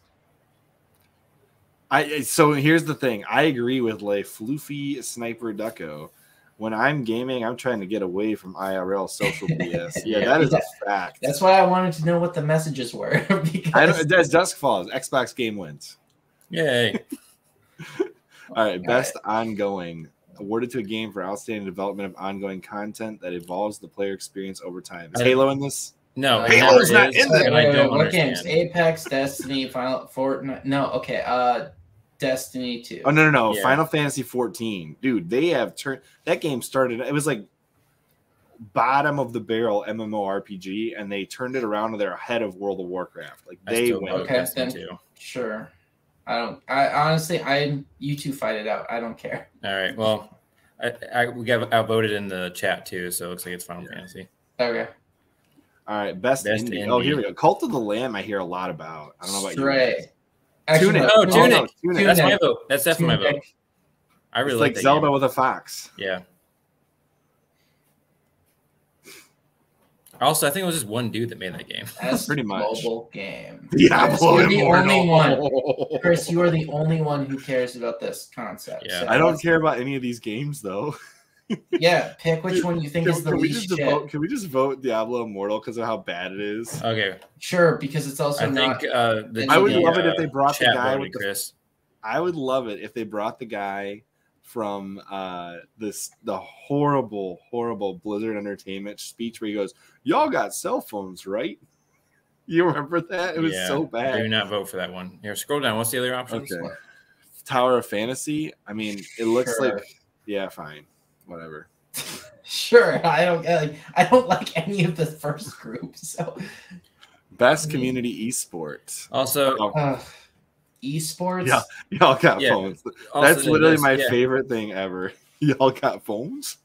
I so here's the thing. I agree with like Floofy Sniper Ducko. When I'm gaming, I'm trying to get away from I R L social B S. Yeah, yeah, that is yeah. a fact. That's why I wanted to know what the messages were. because... I don't. As Dusk Falls, Xbox game wins. Yay. All right, best All right. ongoing. Awarded to a game for outstanding development of ongoing content that evolves the player experience over time. Is Halo in this? No, uh, Halo's not is, in there. Wait, wait, wait, what games? Apex, Destiny, Final Fortnite. No, okay. Uh, Destiny two. Oh no, no, no! Yeah. Final Fantasy fourteen, dude. They have turned that game started. It was like bottom of the barrel MMORPG, and they turned it around, and they're ahead of World of Warcraft. Like they went. Okay, then too. Sure. I don't. I honestly, I you two fight it out. I don't care. All right. Well, I, I we got outvoted in the chat too, so it looks like it's Final yeah. Fantasy. Okay. All right, best, best indie. indie. Oh, here we go. Cult of the Lamb. I hear a lot about. I don't know about Stray. you. Actually, Tunic. Oh, Tunic. No, Tunic. That's my vote. That's definitely Tunic. my vote. I really it's like, like that Zelda game. with a fox. Yeah. Also, I think it was just one dude that made that game. That's pretty much mobile game. Diablo Chris, you're the only one. Chris, you are the only one who cares about this concept. Yeah. So I don't care about any of these games though. Yeah, pick which one you think can, is the can least we shit. Vote, can we just vote Diablo Immortal because of how bad it is? Okay. Sure, because it's also I not. Think, uh, the, I would the, love uh, it if they brought the guy with the, Chris. I would love it if they brought the guy from uh, this the horrible, horrible Blizzard Entertainment speech where he goes, "Y'all got cell phones, right?" You remember that? It was yeah, so bad. I do not vote for that one. Here, scroll down. What's the other options? Okay. Tower of Fantasy. I mean, it looks Sure. like yeah, fine, whatever. Sure, I don't like. I don't like any of the first group. So, best community esports. Also, oh. uh, esports. Yeah, y'all got Yeah. phones. Also That's literally this, my yeah. favorite thing ever. Y'all got phones.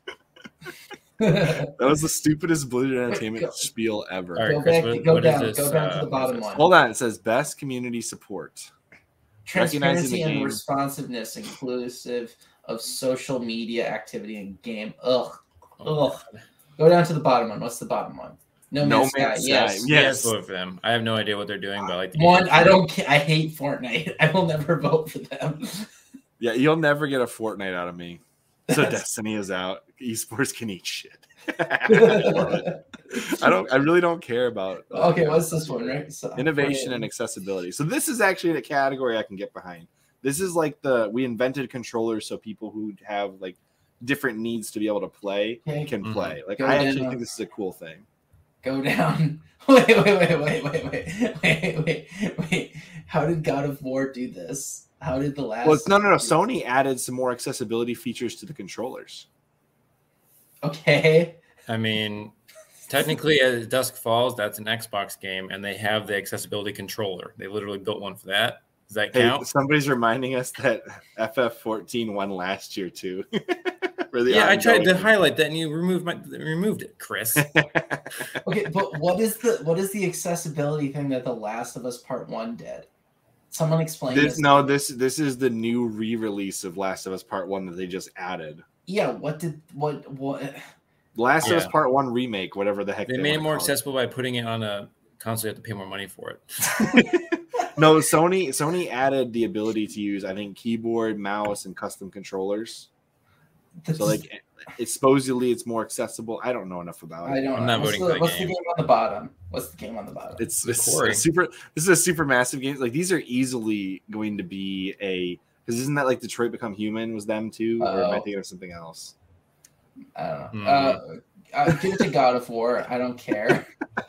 That was the stupidest Blizzard Entertainment go, spiel ever. All right, go Chris, back, what, go what down, is this, go down uh, to the bottom one. Hold on, it says best community support. Transparency and game. responsiveness, inclusive of social media activity and game. Ugh, ugh. Go down to the bottom one. What's the bottom one? No No Man's Sky. Man's Sky. Yes. Yeah. Yes, vote for them. I have no idea what they're doing, but I like the One. game. I don't. ca- I hate Fortnite. I will never vote for them. Yeah, you'll never get a Fortnite out of me. So Destiny is out. Esports can eat shit. I love it. I don't. I really don't care about. Uh, Okay, what's this one? Right. So, innovation and accessibility. So this is actually a category I can get behind. This is like the we invented controllers so people who have like different needs to be able to play Okay. can Mhm. play. Like Go I actually down. think this is a cool thing. Go down. Wait, wait, wait, wait, wait, wait, wait, wait, wait. How did God of War do this? How did the last? Well, it's, no, no, no. Sony added some more accessibility features to the controllers. Okay. I mean, technically, as Dusk Falls, that's an Xbox game, and they have the accessibility controller. They literally built one for that. Does that Hey, count? somebody's reminding us that F F fourteen won last year too. For the Yeah, I tried to ongoing- highlight that, and you removed my removed it, Chris. Okay, but what is the what is the accessibility thing that The Last of Us Part One did? Someone explain This this. no, this this is the new re-release of Last of Us Part One that they just added. Yeah, what did what what? Last of Us Yeah. Part One remake, whatever the heck They they made it wanna more call accessible by putting it on a console. You have to pay more money for it. No, Sony Sony added the ability to use I think keyboard, mouse, and custom controllers. So like, it's supposedly it's more accessible. I don't know enough about I it. don't I'm know. not What's, voting the, for that what's the game. game on the bottom? What's the game on the bottom? It's, The it's Quarry. a super. This is a super massive game. Like these are easily going to be a because isn't that like Detroit Become Human was them too, or am I Uh-oh. thinking of something else? I don't know. Mhm. Uh, uh, give it to God of War. I don't care.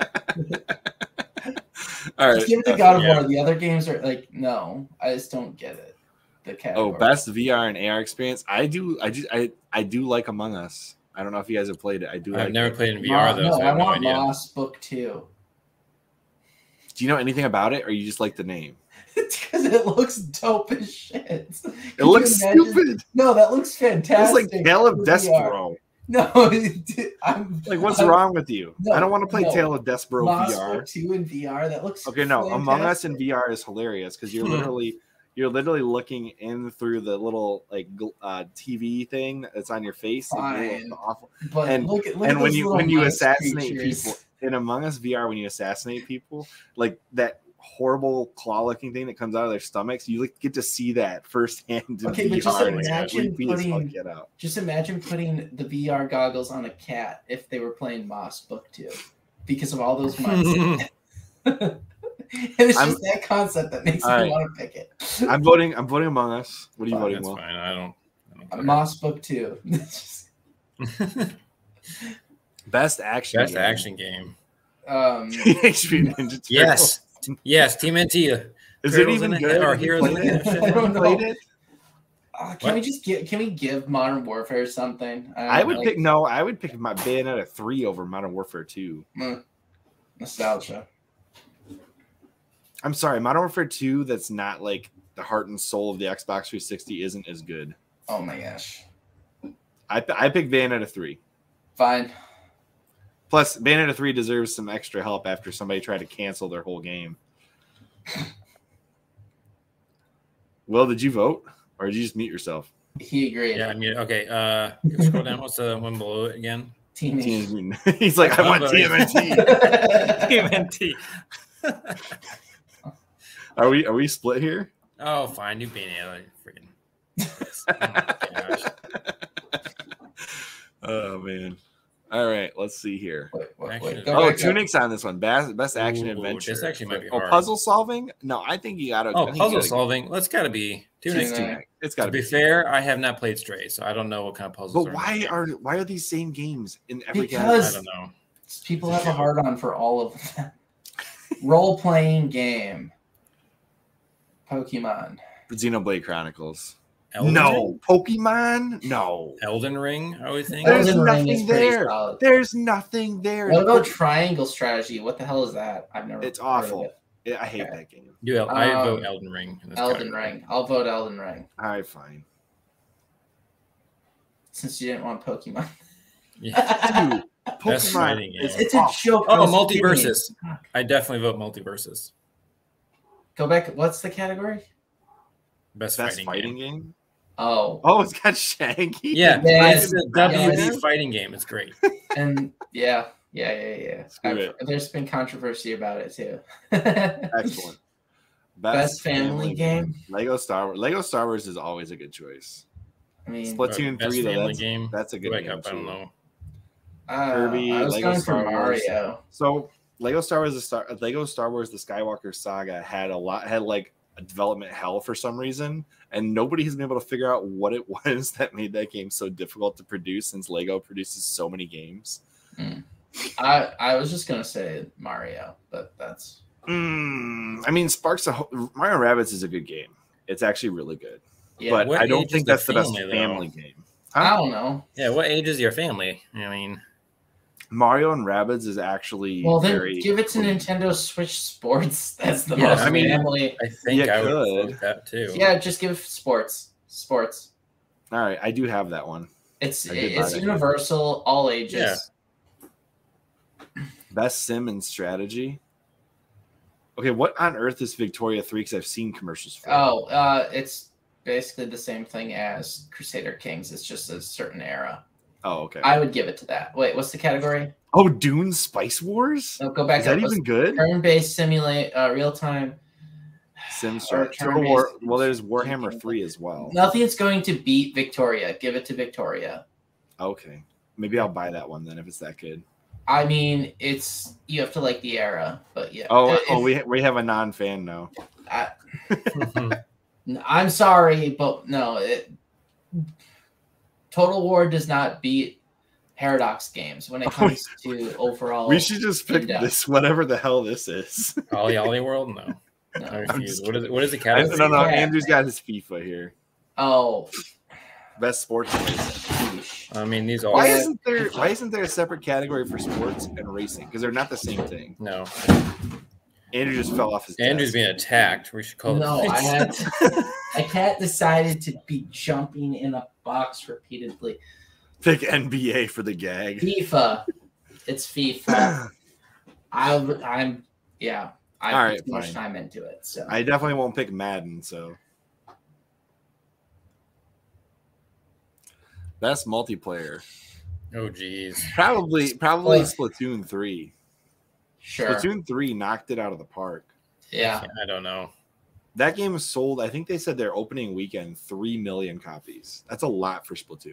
All right. Just give it to God of Yeah. War. The other games are like, no, I just don't get it. The Oh, category. best V R and A R experience. I do. I just. I. I do like Among Us. I don't know if you guys have played it. I do. I've like never it. played in V R Mo- though, no, so I I have no want idea. Moss Book Two. Do you know anything about it, or you just like the name? It's because it looks dope as shit. It Could you looks imagine- stupid. No, that looks fantastic. It's like Tale of for V R. Despero. No, I'm Like, what's I'm, wrong with you? No, I don't want to play no. Tale of Despero Moss V R. Book Two in V R. That looks Okay, no, Among Us in fantastic. V R is hilarious because you're literally you're literally looking in through the little like gl- uh, T V thing that's on your face. It's Fine. real awful. But and- look at look And at when those you little when you mouse assassinate creatures. people in Among Us V R, when you assassinate people, like that horrible claw-looking thing that comes out of their stomachs, you like, get to see that firsthand. In Okay, but V R. just and it's imagine creepy as fuck. putting- Get out. Just imagine putting the V R goggles on a cat if they were playing Moss Book Two, because of all those mice. It's I'm- just that concept that makes All me right. want to pick it. I'm voting. I'm voting Among Us. What are you Fine, voting, That's Will? fine. I don't. I don't Moss Book two. Best action. Best game. action game. um, Teenage Mutant Ninja Turtles. Yes. Yes. Team N T. Is it Turtles even in a- good? or Have you Heroes in played a it? Shit. I don't know. Played it? uh, can What? we just get? Can we give Modern Warfare something? don't I would like- pick no. I would pick my Bayonetta three over Modern Warfare two. Mm, nostalgia. I'm sorry, Modern Warfare two. That's not like the heart and soul of the Xbox three sixty. Isn't as good. Oh my gosh. I I pick Bayonetta three. Fine. Plus, Bayonetta three deserves some extra help after somebody tried to cancel their whole game. Will, did you vote, or did you just mute yourself? He agreed. Yeah. I mean. Okay. Uh. Scroll down. What's the one below it again? Teenage. Teenage Mutant- He's like, I want Oh, T M N T. Team N T. Are we are we split here? Oh, fine. You being it. Freaking. Oh my gosh. Oh man. All right, let's see here. Wait, wait, Action wait. Go Oh, back up. Tunic's on this one. Best best action Ooh, adventure. this actually might be Oh, hard. puzzle solving? No, I think you gotta. I Oh, think you puzzle gotta- solving. Let's gotta be. It's, Tunic. Tunic. it's To gotta be be. fair, I have not played Stray, so I don't know what kind of puzzles. But are in why there. are why are these same games in every Because- I don't know. People have a hard on for all of them. Role playing game. Pokemon. Xenoblade Chronicles? Elden no, Ring? Pokemon. No, Elden Ring. I would think. There's Elden Ring nothing is pretty there. solid. there's nothing there. What about triangle strategy? What the hell is that? I've never. It's heard of awful. it. Yeah, I hate Okay. that game. Yeah, I Um, vote Elden Ring. in this Elden category. Ring. I'll vote Elden Ring All right, fine. since you didn't want Pokemon. Yeah. Dude, Best Pokemon fighting is game. It's a awful. joke. Oh, I was kidding. multiverses. I definitely vote multiverses. Go back. What's the category? Best, Best fighting, fighting game. game. Oh, Oh, it's got Shaggy. Yeah, Yes. it's a W Yes. D fighting game. It's great. and yeah, yeah, yeah, yeah. Screw I've- it. There's been controversy about it too. Excellent. Best family game? Lego Star Wars. Lego Star Wars is always a good choice. I mean, Splatoon Best three, though, family that's, game. that's a good Wake game. up, I don't too. know. uh, Kirby, I was Lego going Star for Wars. Mario. So Lego Star Wars, the Star Lego Star Wars, the Skywalker Saga had a lot had like a development hell for some reason, and nobody has been able to figure out what it was that made that game so difficult to produce. Since Lego produces so many games, I I was just gonna say Mario, but that's mm, I mean, Sparks of Ho- Mario Rabbids is a good game. It's actually really good, yeah. but What I don't age think is the that's the best family, though? family game. I don't know. Yeah, what age is your family? I mean, Mario and Rabbids is actually Well, then very give it to Nintendo Switch Sports. That's the Yeah, most I mean- family. I think You I would could. vote that too. Yeah, just give sports. Sports. All right, I do have that one. It's I did buy it's that. universal, all ages. Yeah. Best sim and strategy. Okay, what on earth is Victoria three? Because I've seen commercials for it. Oh, uh, it's basically the same thing as Crusader Kings. It's just a certain era. Oh, okay. I would give it to that. Wait, what's the category? oh, Dune Spice Wars? No, go back Is that up. even good? Turn-based simulate, uh, real-time. Sim or strategy. turn-based- War, well, there's Warhammer three as well. Nothing's going to beat Victoria. Give it to Victoria. Okay. Maybe I'll buy that one then if it's that good. I mean, it's you have to like the era, but yeah. Oh, If- oh we, we have a non fan now. I, I'm sorry, but no. It, Total War does not beat Paradox games when it comes to overall. We should just pick in-depth. this, whatever the hell this is. Ollie Ollie World? No. I No. refuse. just What is, what is the I, category? no, no, Yeah. Andrew's got his FIFA here. Oh, Best sports racing. sheesh. I mean, these all. Why Yeah. isn't there why isn't there a separate category for sports and racing? Because they're not the same thing. No. Andrew just fell off his Andrew's desk. being attacked. We should call it. No, I had to, my cat decided to be jumping in a box repeatedly. Pick N B A for the gag. FIFA, it's FIFA. I, I'm yeah. I All put right, too much fine. time into it. So I definitely won't pick Madden, so. Best multiplayer. Oh, geez. Probably probably Ugh. Splatoon three. sure, Splatoon three knocked it out of the park. yeah. I don't know. That game was sold, I think they said their opening weekend, three million copies. That's a lot for Splatoon.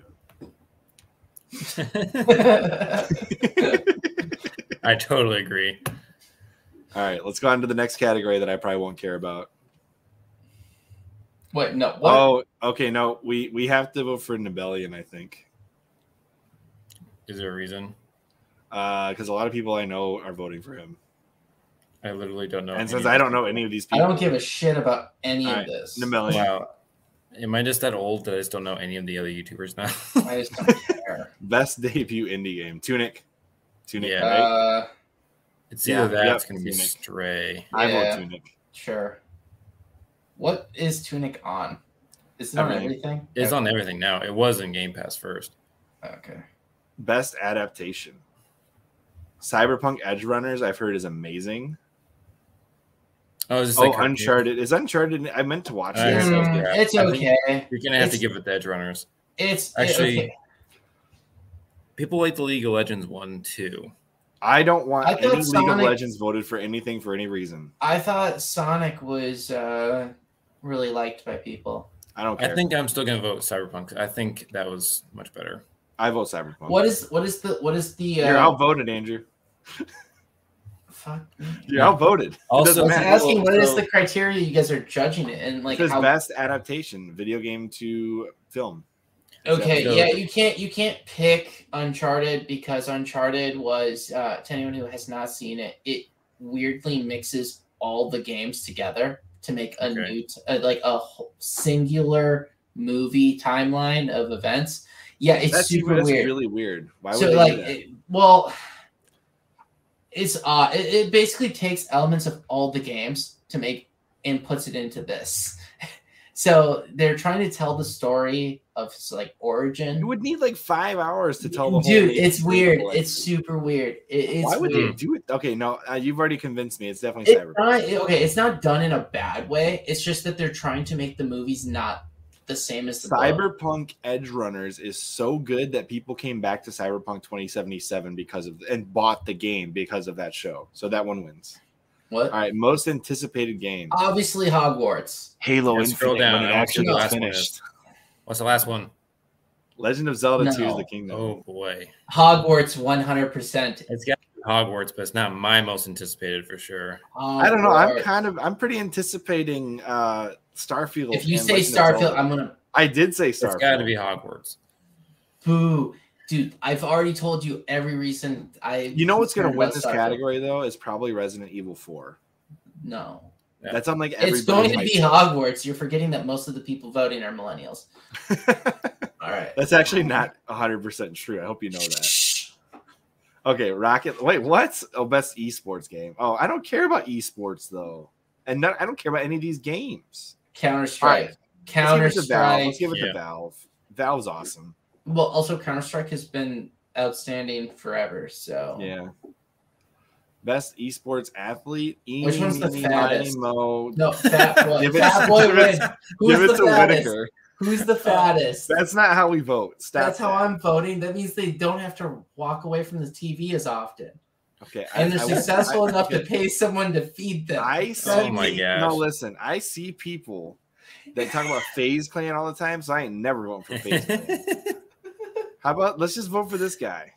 I totally agree. All right, let's go on to the next category that I probably won't care about. Wait, no. What? Oh, okay. No, we we have to vote for Nibelian, I think, Is there a reason? because uh, a lot of people I know are voting for him. I literally don't know. And any since of I these don't know people. any of these I people, don't give a shit about any All of right, this. Nibelian. Wow. Am I just that old that I just don't know any of the other YouTubers now? I just don't care. Best debut indie game, Tunic. Tunic, Yeah. right? Uh, It's Yeah, either that, yep, it's going to be Tunic. Stray. I yeah. vote Tunic. sure. What is Tunic on? Is it on Everything. everything? It's okay. on everything now. It was in Game Pass first. Okay. Best adaptation. Cyberpunk Edge Runners, I've heard is amazing. Oh, is this Oh, like cartoon? Uncharted. Is Uncharted? I meant to watch I it. heard that was Mm, good. it's I think okay. You're going to have to It's- give it the Edge Runners. It's Actually- okay. People like the League of Legends one too. I don't want I any thought League of Sonic- Legends voted for anything for any reason. I thought Sonic was uh, really liked by people. I don't care. I think I'm still going to vote Cyberpunk. I think that was much better. I vote Cyberpunk. What is what is the what is the uh, You're outvoted, Andrew. fuck me. You're outvoted. It Also- doesn't I was matter. asking what is so- the criteria you guys are judging it and like It says how best adaptation, video game to film. Okay, So- yeah, you can't you can't pick Uncharted because Uncharted was uh, to anyone who has not seen it, it weirdly mixes all the games together to make a Okay. new t- uh, like a whole singular movie timeline of events. Yeah, it's That's super that's weird. really weird. Why would so they like, do that? it, well, it's uh, it, it basically takes elements of all the games to make and puts it into this. So they're trying to tell the story of like origin. You would need like five hours to tell the whole. Dude, main it's story. weird. Like, It's super weird. It, it's why would weird. they do it? Okay, no, uh, you've already convinced me. It's definitely It's Cyberpunk. not okay. It's not done in a bad way. It's just that they're trying to make the movies not the same as the book. Cyberpunk Edge Runners is so good that people came back to Cyberpunk twenty seventy-seven because of and bought the game because of that show. So that one wins. What? All right, most anticipated game. Obviously, Hogwarts. Halo Yeah, scroll Infinite down. when it I want to see actually what the got last one finished. What's the last one? Legend of Zelda No. Tears of the Kingdom. Oh boy, Hogwarts, one hundred percent. it's got Hogwarts, but it's not my most anticipated for sure. I don't know. I'm kind of I'm pretty anticipating uh Starfield. If you and say Legend of Starfield, Zelda. I'm gonna I did say It's Starfield. got to be Hogwarts. boo, dude. I've already told you every reason. I. You know what's going to concerned win about this Starfield. category though is probably Resident Evil four. No, Yeah. That's on like it's everybody's going to hype be Hogwarts. You're forgetting that most of the people voting are millennials. All right. That's actually not one hundred percent true. I hope you know that. Okay, Rocket. Wait, what? Oh, best esports game. Oh, I don't care about esports though, and not, I don't care about any of these games. Counter All Strike. right, Counter Let's give it to Valve. Let's Strike. give it Yeah. to Valve. Valve's awesome. Well, also Counter Strike has been outstanding forever. So Yeah. Best esports athlete. Which one's the Eeny, fattest? Meeny, Mo. no, Fat Boy. Give it- Fat Boy give it- wins. Who's Give it the to fattest? Whitaker. Who's the fattest? That's not how we vote. Stop That's how that. I'm voting. That means they don't have to walk away from the T V as often, Okay, and they're I- I- successful I- enough to pay someone to feed them. I That's see. Oh my me. gosh. No, listen. I see people that talk about FaZe Clan all the time, so I ain't never voting for FaZe Clan. How about let's just vote for this guy?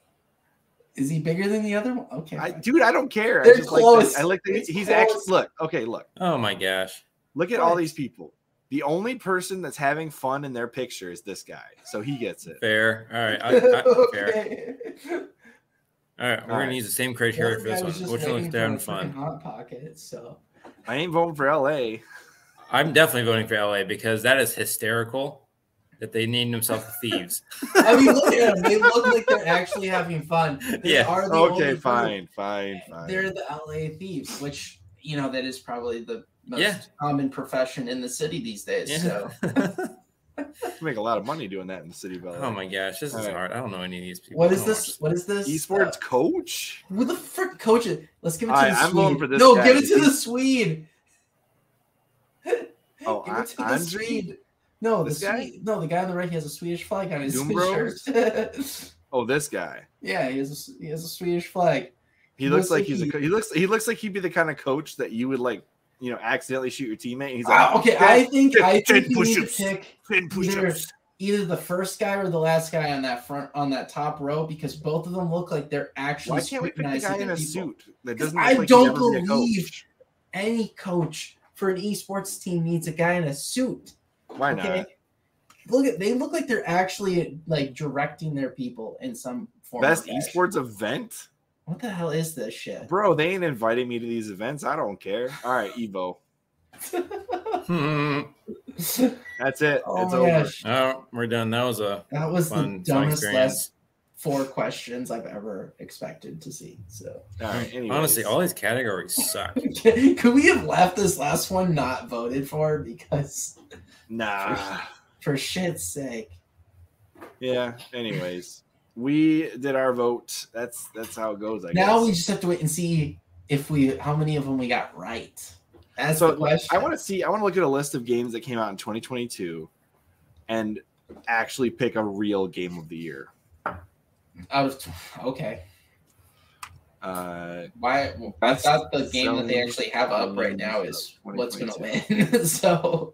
Is he bigger than the other one? Okay, I, fine. dude, I don't care. They're I just like close. that- I like that It's he's close. actually look. Okay, look. Oh my gosh. Look at all What? these people. The only person that's having fun in their picture is this guy, so he gets it. Fair. All right. I, I, fair. Okay. All right. We're All right. gonna use the same criteria for The this other guy one. was just Which one waiting looks for having a freaking fun? Hot Pocket, so I ain't voting for L A. I'm definitely voting for L A because that is hysterical that they named themselves the Thieves. I mean, look at them. They look like they're actually having fun. They Yeah. are the Okay, only group. fine, fine, fine. They're the L A Thieves, which you know that is probably the most Yeah. common profession in the city these days. Yeah. So, You make a lot of money doing that in the city of L A. Oh my gosh, this is All right. hard. I don't know any of these people. what I is don't this? What is this? Esports Uh, coach. who the frick coach it? Let's give it to All the right, Swede. I'm voting for this no, guy. give it to the Swede. Oh, give it to the Andre? Swede. No, the This guy? Swede. No, the guy on the right. He has a Swedish flag on his Doombros? shirt. Oh, this guy. yeah, he has a he has a Swedish flag. He looks like he's a co- he looks he looks like he'd be the kind of coach that you would like, you know, accidentally shoot your teammate. And he's like, Ah, okay, I think I ten think you need to push-ups. pick ten either push-ups. either the first guy or the last guy on that front on that top row because both of them look like they're actually. Why can't we pick the guy in a people. suit that doesn't? Look I like don't never believe coach. any coach for an esports team needs a guy in a suit. Why okay? not? Look at they look like they're actually like directing their people in some form. Best esports event. What the hell is this shit, bro? They ain't inviting me to these events. I don't care. All right, Evo. That's it. Oh it's my over. Gosh. Oh, we're done. That was a that was fun, the dumbest last four questions I've ever expected to see. So, all right, honestly, all these categories suck. Could we have left this last one not voted for because nah, for, for shit's sake. Yeah. Anyways, we did our vote. That's that's how it goes. I now guess. we just have to wait and see if we how many of them we got right. That's so the question. I want to see. I want to look at a list of games that came out in twenty twenty-two, and actually pick a real game of the year. Out of okay. Uh, Why? I thought the game that they actually have up right now is what's going to win. So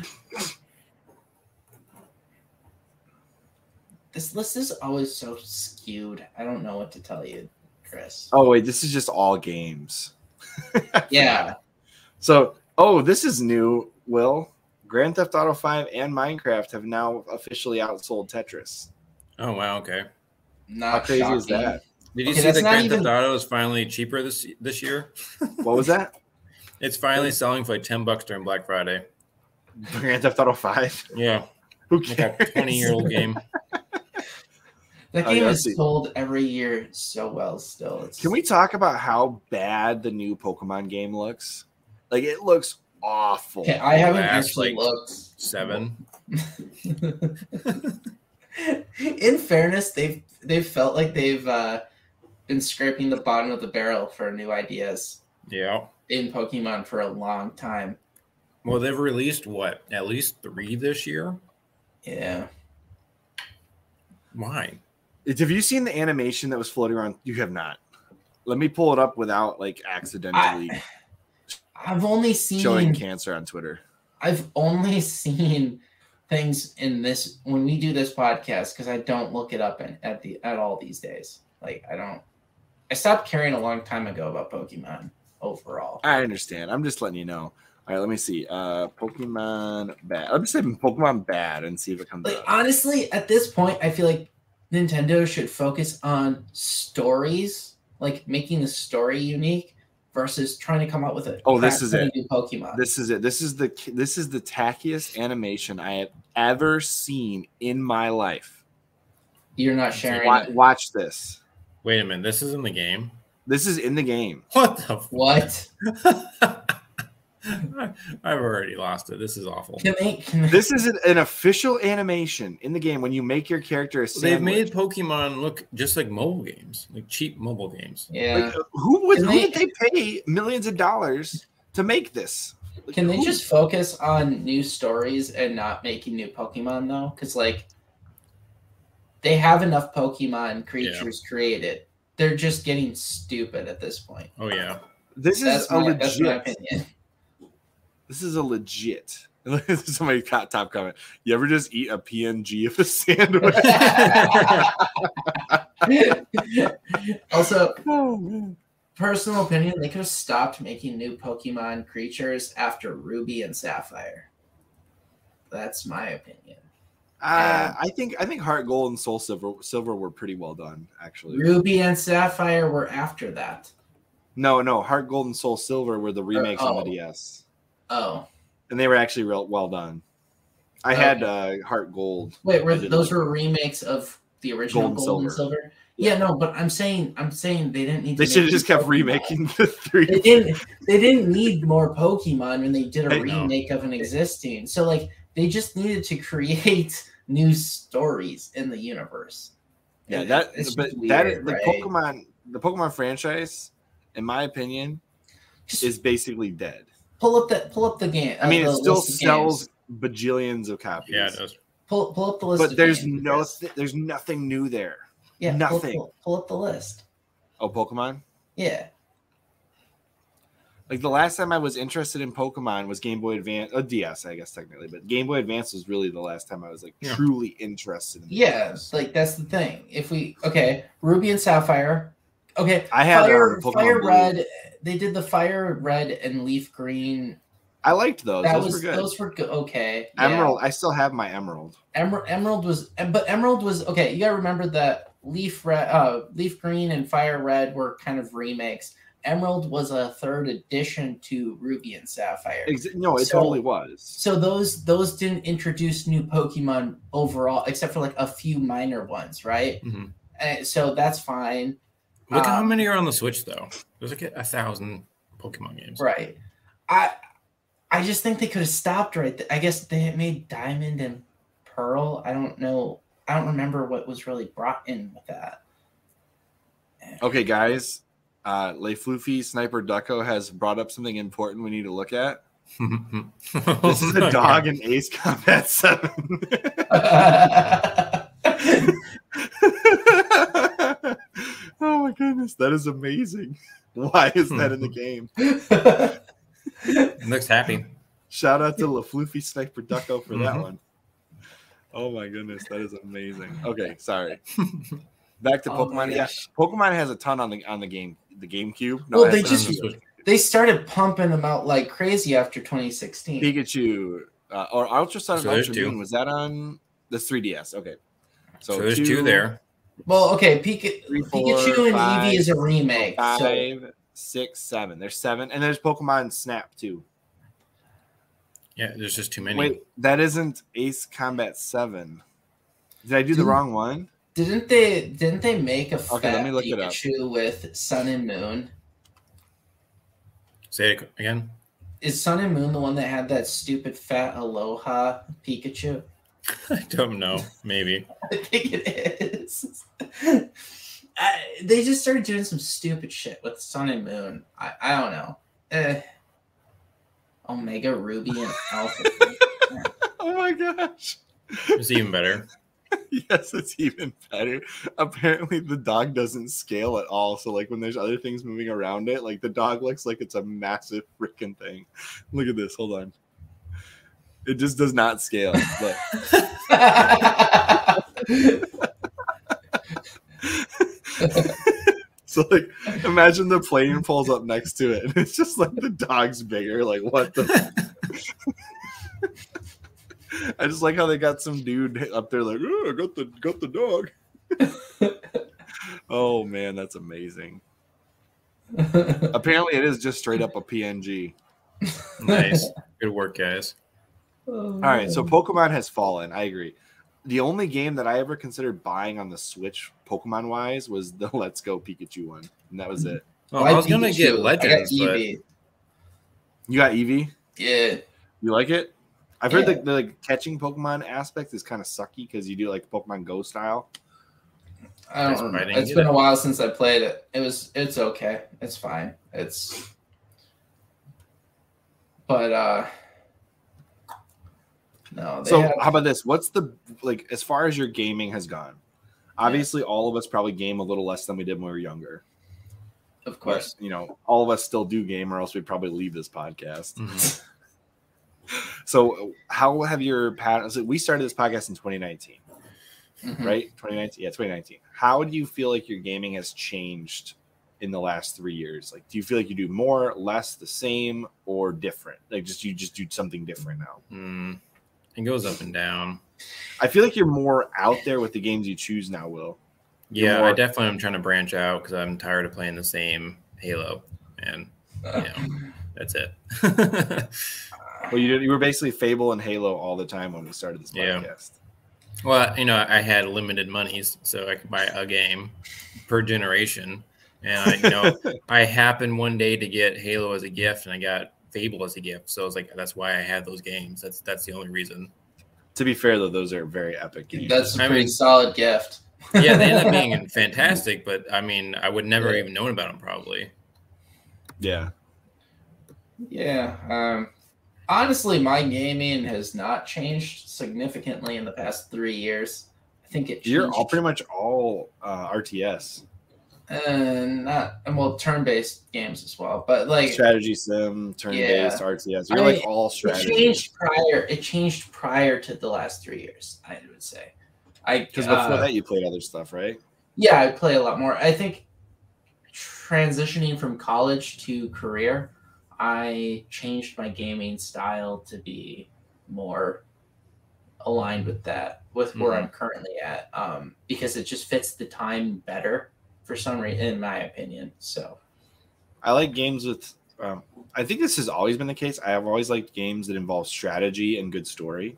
this list is always so skewed. I don't know what to tell you, Chris. Oh wait, this is just all games. Yeah. So, oh, this is new, Will. Grand Theft Auto five and Minecraft have now officially outsold Tetris. Oh, wow. Okay. Not How crazy shocking. is that? Did you Okay, see that Grand even... Theft Auto is finally cheaper this this year? What was that? It's finally selling for like ten bucks during Black Friday. Grand Theft Auto five? Yeah. Who cares? Like a twenty-year-old game. That game is sold every year so well still. It's... Can we talk about how bad the new Pokemon game looks? Like, it looks awful. Okay, I haven't Last, actually like, looked. Seven. In fairness, they've they've felt like they've uh, been scraping the bottom of the barrel for new ideas. Yeah. In Pokemon for a long time. Well, they've released what? At least three this year? Yeah. Why? Have you seen the animation that was floating around? You have not. Let me pull it up without like accidentally I, I've only seen showing cancer on Twitter. I've only seen things in this when we do this podcast because I don't look it up in, at the at all these days. Like I don't. I stopped caring a long time ago about Pokemon overall. I understand. I'm just letting you know. All right, let me see. Uh, Pokemon bad. I'm just saying Pokemon bad and see if it comes Like up. honestly, at this point, I feel like Nintendo should focus on stories, like making the story unique, versus trying to come up with a oh, this is it. New Pokemon. This is it. This is the this is the tackiest animation I have ever seen in my life. You're not sharing. Watch, it. watch this. Wait a minute. This is in the game? This is in the game. What the? What? I've already lost it. This is awful. Can they, can they... This is an, an official animation in the game when you make your character a sandwich. They've made Pokemon look just like mobile games, like cheap mobile games. Yeah. Like, who was Can who they- did they pay millions of dollars to make this? Like, Can they who? just focus on new stories and not making new Pokemon though? Because like they have enough Pokemon creatures created. They're just getting stupid at this point. Oh yeah. This That's is a my, that's my legit. opinion. This is a legit. Somebody got top comment. You ever just eat a P N G of a sandwich? Also, Oh, man. personal opinion, they could have stopped making new Pokemon creatures after Ruby and Sapphire. That's my opinion. Uh, I think I think Heart Gold and Soul Silver Silver were pretty well done, actually. Ruby and Sapphire were after that. No, no, Heart Gold and Soul Silver were the remakes on oh. the D S, Oh. and they were actually real well done. I Okay. had uh, Heart Gold. Wait, were I did those like- were remakes of the original Gold and Gold and Silver. Silver? Yeah, no, but I'm saying I'm saying they didn't need to They should have make just new kept Pokemon. remaking the three. They didn't they didn't need more Pokemon when they did a I know. remake of an existing. So like they just needed to create new stories in the universe. Yeah, And that it's but just that weird, is the right? Pokemon the Pokemon franchise, in my opinion, Just is basically dead. pull up that pull up the game. I mean, uh, it the still list of sells games. bajillions of copies. Yeah, it does. Pull pull up the list. But of there's games, no Chris. th- there's nothing new there. yeah, pull- nothing. Pull, pull up the list. Oh, Pokemon. Yeah. Like the last time I was interested in Pokemon was Game Boy Advance, or D S, I guess technically, but Game Boy Advance was really the last time I was like Yeah. truly interested in the Yeah, games. like that's the thing. If we okay, Ruby and Sapphire. Okay, I had Fire, um, Pokemon Fire Blue. Red. They did the Fire Red and Leaf Green. I liked those. That those was were good. those were good. Okay, yeah. Emerald. I still have my Emerald. Emerald, Emerald was, but Emerald was okay. You gotta remember that Leaf Red, uh, Leaf Green, and Fire Red were kind of remakes. Emerald was a third addition to Ruby and Sapphire. Ex- no, it So- totally was. So those those didn't introduce new Pokemon overall, except for like a few minor ones, right? Mhm. Uh, so that's fine, Look at how Um, many are on the Switch, though. There's like a, a thousand Pokemon games. right? I I just think they could have stopped right there. I guess they had made Diamond and Pearl. I don't know. I don't remember what was really brought in with that. Okay, guys. Uh, Le Floofy Sniper Ducko has brought up something important we need to look at. This is a dog in Ace Combat seven. Oh my goodness, that is amazing. Why is that in the game? Looks happy. Shout out to Le Floofy Sniper Ducko for that Mhm. one. Oh my goodness, that is amazing. Okay, sorry. Back to Oh my Pokemon. Yeah, gosh. Pokemon has a ton on the on the game, the GameCube. Well, it they has just- on the Switch. They started pumping them out like crazy after twenty sixteen. Pikachu uh, or Ultra Sun and So there's Ultra two. Moon. Was that on the three D S? Okay, So, there's two, there. Well, okay, Pika- Three, four, Pikachu and five, Eevee is a remake. So Five, six, seven. There's seven, and there's Pokemon Snap too. Yeah, there's just too many. Wait, that isn't Ace Combat seven. Did I do the Didn't- wrong one? didn't they didn't they make a fat Okay, let me look it up. Pikachu with Sun and Moon? Say it again. Is Sun and Moon the one that had that stupid fat Aloha Pikachu? I don't know. Maybe. I think it is. I, they just started doing some stupid shit with Sun and Moon. I, I don't know. Eh. Omega Ruby and Alpha. Oh my gosh. It's even better. Yes, it's even better. Apparently, the dog doesn't scale at all. So, like, when there's other things moving around it, like the dog looks like it's a massive freaking thing. Look at this. Hold on. It just does not scale. Look. So, like, imagine the plane pulls up next to it, and it's just like the dog's bigger. Like, what the? I just like how they got some dude up there, like, oh, I got the got the dog. Oh man, that's amazing. Apparently, it is just straight up a P N G. Nice. Good work, guys. All All right, so Pokemon has fallen. I agree. The only game that I ever considered buying on the Switch, Pokemon wise, was the Let's Go Pikachu one, and that was it. Well, I was gonna get Legends, I got but Eevee. You got Eevee? Yeah. You like it? I've heard Yeah. the, the like, catching Pokemon aspect is kind of sucky because you do like Pokemon Go style. I That's don't remember. fighting It's either. been a while since I played it. It was it's okay. It's fine. It's but uh no, they So have, how about this? What's the like as far as your gaming has gone? Obviously, all of us probably game a little less than we did when we were younger. of Of course. course, you know, all of us still do game, or else we'd probably leave this podcast. Mhm. So, how have your patterns? So we started this podcast in twenty nineteen, Mhm. right? twenty nineteen, yeah, twenty nineteen. How do you feel like your gaming has changed in the last three years? Like, do you feel like you do more, less, the same, or different? Like, just you just do something different now? Mm, it goes up and down. I feel like you're more out there with the games you choose now, Will. Yeah, more- I definitely am trying to branch out because I'm tired of playing the same Halo, and yeah, that's it. Well, you did, you were basically Fable and Halo all the time when we started this Yeah. podcast. Well, you know, I had limited monies, so I could buy a game per generation. And I, you know, I happened one day to get Halo as a gift, and I got Fable as a gift. So it's like that's why I had those games. That's that's the only reason. To be fair, though, those are very epic games. That's a I pretty mean- solid gift. Yeah, they ended up being fantastic, but I mean, I would never Yeah. even known about them probably. yeah. Yeah. Um honestly, my gaming has not changed significantly in the past three years. I think it changed. You're all pretty much all uh, R T S. And not well, turn-based games as well, but like strategy sim, turn-based, yeah. R T S. You're I, like all it strategy. changed prior. It changed prior to the last three years. I would say. I Because before uh, that, you played other stuff, right? yeah, I play a lot more. I think transitioning from college to career, I changed my gaming style to be more aligned with that, with where Mhm. I'm currently at, um, because it just fits the time better for some reason, in my opinion. So I like games with. Um, I think this has always been the case. I have always liked games that involve strategy and good story.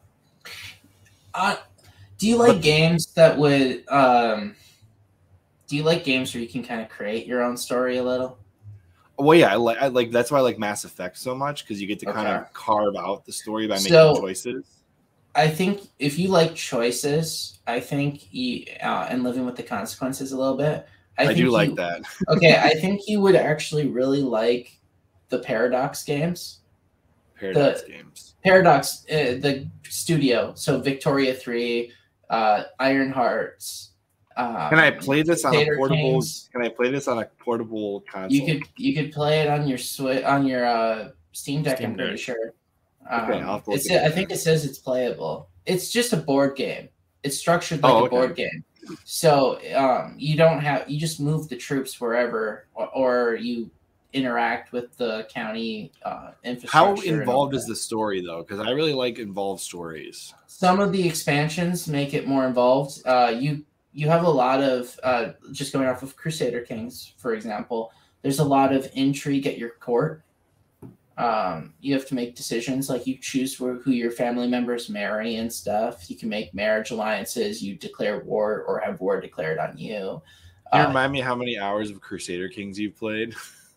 Uh, do you like But- games that would? Um, do you like games where you can kind of create your own story a little? Well, yeah, I like. I like that's why I like Mass Effect so much because you get to kind Okay. of carve out the story by So- making choices. I think if you like choices, I think you uh, and living with the consequences a little bit. I, I, think do you, like that. Okay, I think you would actually really like the Paradox games. Paradox the- games. Paradox, uh, the studio, so Victoria three, uh, Iron Hearts. Um, Can I play this on a Crusader portable? Kings. Can I play this on a portable console? You could you could play it on your Swi on your uh, Steam Deck. Steam I'm pretty Deck. sure. Okay, Um, I'll have to look it's, into I that. think it says it's playable. It's just a board game. It's structured like Oh, a okay. board game. So um, you don't have you just move the troops wherever, or, or you interact with the county uh, infrastructure. How and all involved that. is the story though? Because I really like involved stories. Some of the expansions make it more involved. Uh, you you have a lot of uh, just going off of Crusader Kings, for example. There's a lot of intrigue at your court. Um, you have to make decisions like you choose who who your family members marry and stuff. You can make marriage alliances. You declare war or have war declared on you. Can you Uh, remind me how many hours of Crusader Kings you've played?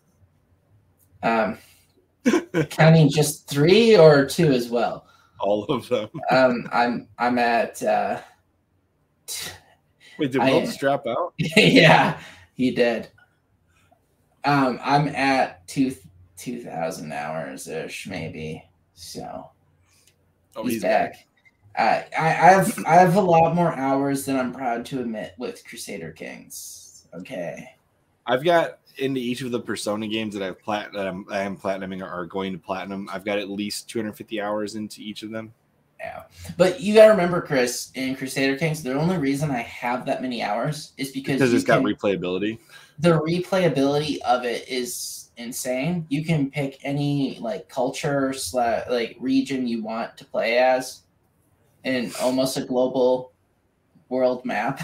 um, counting just three or two as well. All of them. Um, I'm I'm at. Uh, Wait, did I- Will just drop out? yeah, he did. Um, I'm at two two thousand hours ish, maybe. So Oh, he's, back. Uh, I, I have I have a lot more hours than I'm proud to admit with Crusader Kings. Okay. I've got into each of the Persona games that I've plat that I'm I am platinuming or are going to platinum. I've got at least two hundred fifty hours into each of them. Yeah. But you gotta remember, Chris, in Crusader Kings, the only reason I have that many hours is because, Because you it's got can- replayability. the replayability of it is insane. You can pick any like culture slash like region you want to play as in almost a global world map.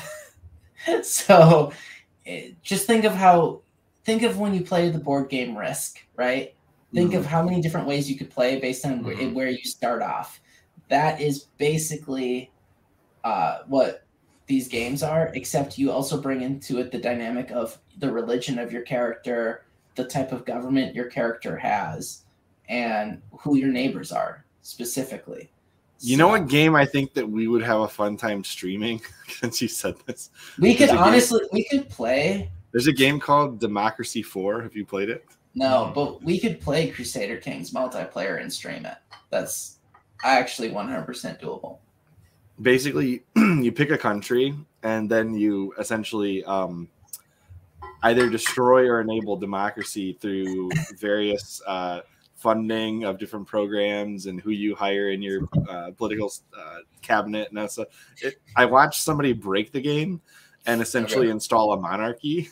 So it, just think of how think of when you play the board game Risk, right? Think of how many different ways you could play based on where, Mhm. where you start off. That is basically uh, what these games are, except you also bring into it the dynamic of the religion of your character, the type of government your character has, and who your neighbors are specifically. You know what game I think that we would have a fun time streaming? Since you said this, We could There's a game- honestly, we could play. there's a game called Democracy Four. Have you played it? No, but we could play Crusader Kings multiplayer and stream it. That's actually one hundred percent doable. Basically, you pick a country and then you essentially um, either destroy or enable democracy through various uh, funding of different programs and who you hire in your uh, political uh, cabinet and that stuff. It, I watched somebody break the game and essentially Okay. install a monarchy,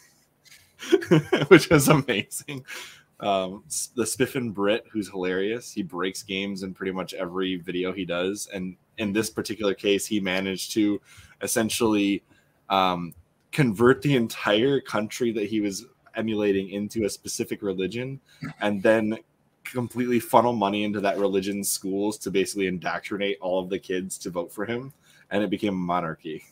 which was amazing. Um, the Spiffin Brit, who's hilarious, he breaks games in pretty much every video he does, and in this particular case, he managed to essentially um, convert the entire country that he was emulating into a specific religion, and then completely funnel money into that religion's schools to basically indoctrinate all of the kids to vote for him, and it became a monarchy.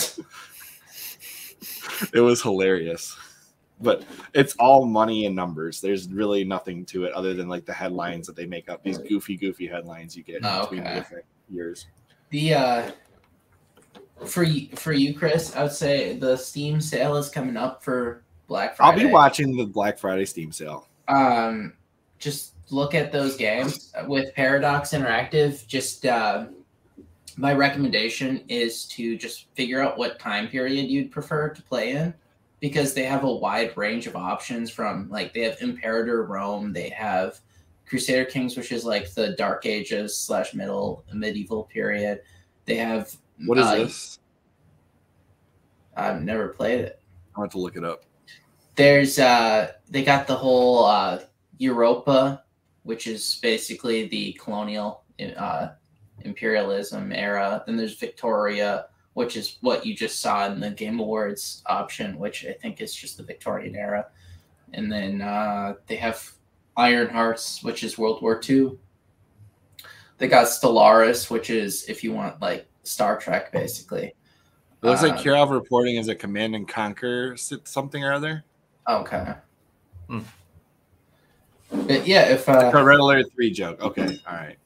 It was hilarious. But it's all money and numbers. There's really nothing to it other than like the headlines that they make up. These goofy, goofy headlines you get Oh, between okay. the different years. The uh, for you, for you, Chris, I would say the Steam sale is coming up for Black I'll Friday. be watching the Black Friday Steam sale. Um, just look at those games with Paradox Interactive. Just uh, my recommendation is to just figure out what time period you'd prefer to play in. because they have a wide range of options from like they have Imperator Rome, they have Crusader Kings, which is like the Dark Ages slash middle medieval period. They have What is uh, this? I've never played it. I'll have to look it up. There's uh they got the whole uh Europa, which is basically the colonial uh imperialism era. Then there's Victoria, which is what you just saw in the Game Awards option, which I think is just the Victorian era. And then uh they have Iron Hearts, which is World War Two. They got Stellaris, which is if you want like Star Trek, basically. It looks like Uh, Kirov reporting as a Command and Conquer something or other. Okay. Hmm. But yeah, if uh, A Red Alert three joke. Okay, all right.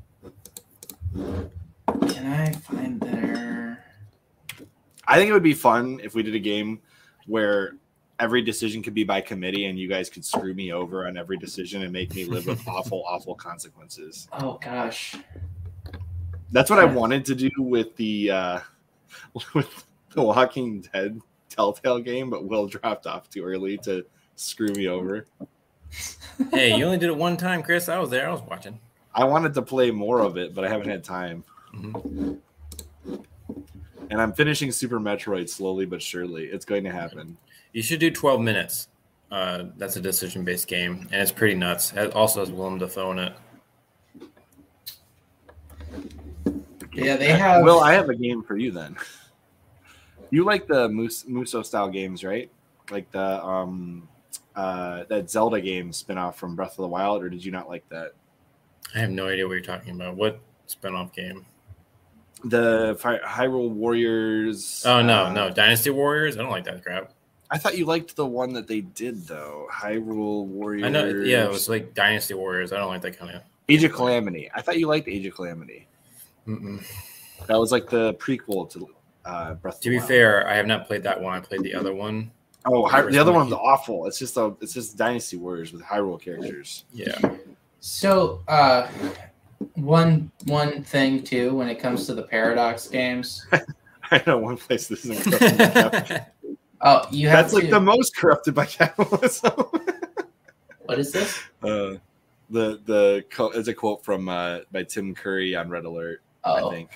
can I find their? I think it would be fun if we did a game where every decision could be by committee and you guys could screw me over on every decision and make me live with awful, awful consequences. Oh gosh. That's what I wanted to do with the uh, with the Walking Dead Telltale game, but Will dropped off too early to screw me over. Hey, you only did it one time, Chris. I was there. I was watching. I wanted to play more of it, but I haven't had time. Mm-hmm. And I'm finishing Super Metroid slowly but surely. It's going to happen. You should do twelve minutes. Uh, that's a decision-based game, and it's pretty nuts. It also has Willem Dafoe in it. Yeah, they have. Will, I have a game for you then. You like the Mus- Muso style games, right? Like the um uh that Zelda game spinoff from Breath of the Wild, or did you not like that? I have no idea what you're talking about. What spinoff game? The Fi- Hyrule Warriors. Oh, no, uh, no. Dynasty Warriors? I don't like that crap. I thought you liked the one that they did though. Hyrule Warriors. I know. Yeah, it was like Dynasty Warriors. I don't like that kind of. Age of Calamity. I thought you liked Age of Calamity. Mm-mm. That was like the prequel to uh, Breath of To the be Wild. fair, I have not played that one. I played the other one. Oh, Hy- the other First one's one. awful. It's just a, it's just Dynasty Warriors with Hyrule characters. Yeah. So, uh, one one thing too, when it comes to the Paradox games, I know one place this isn't corrupted by capitalism. oh, you have That's like to. the most corrupted by capitalism. What is this? uh, the the co- it's a quote from uh, by Tim Curry on Red Alert. Oh, I think.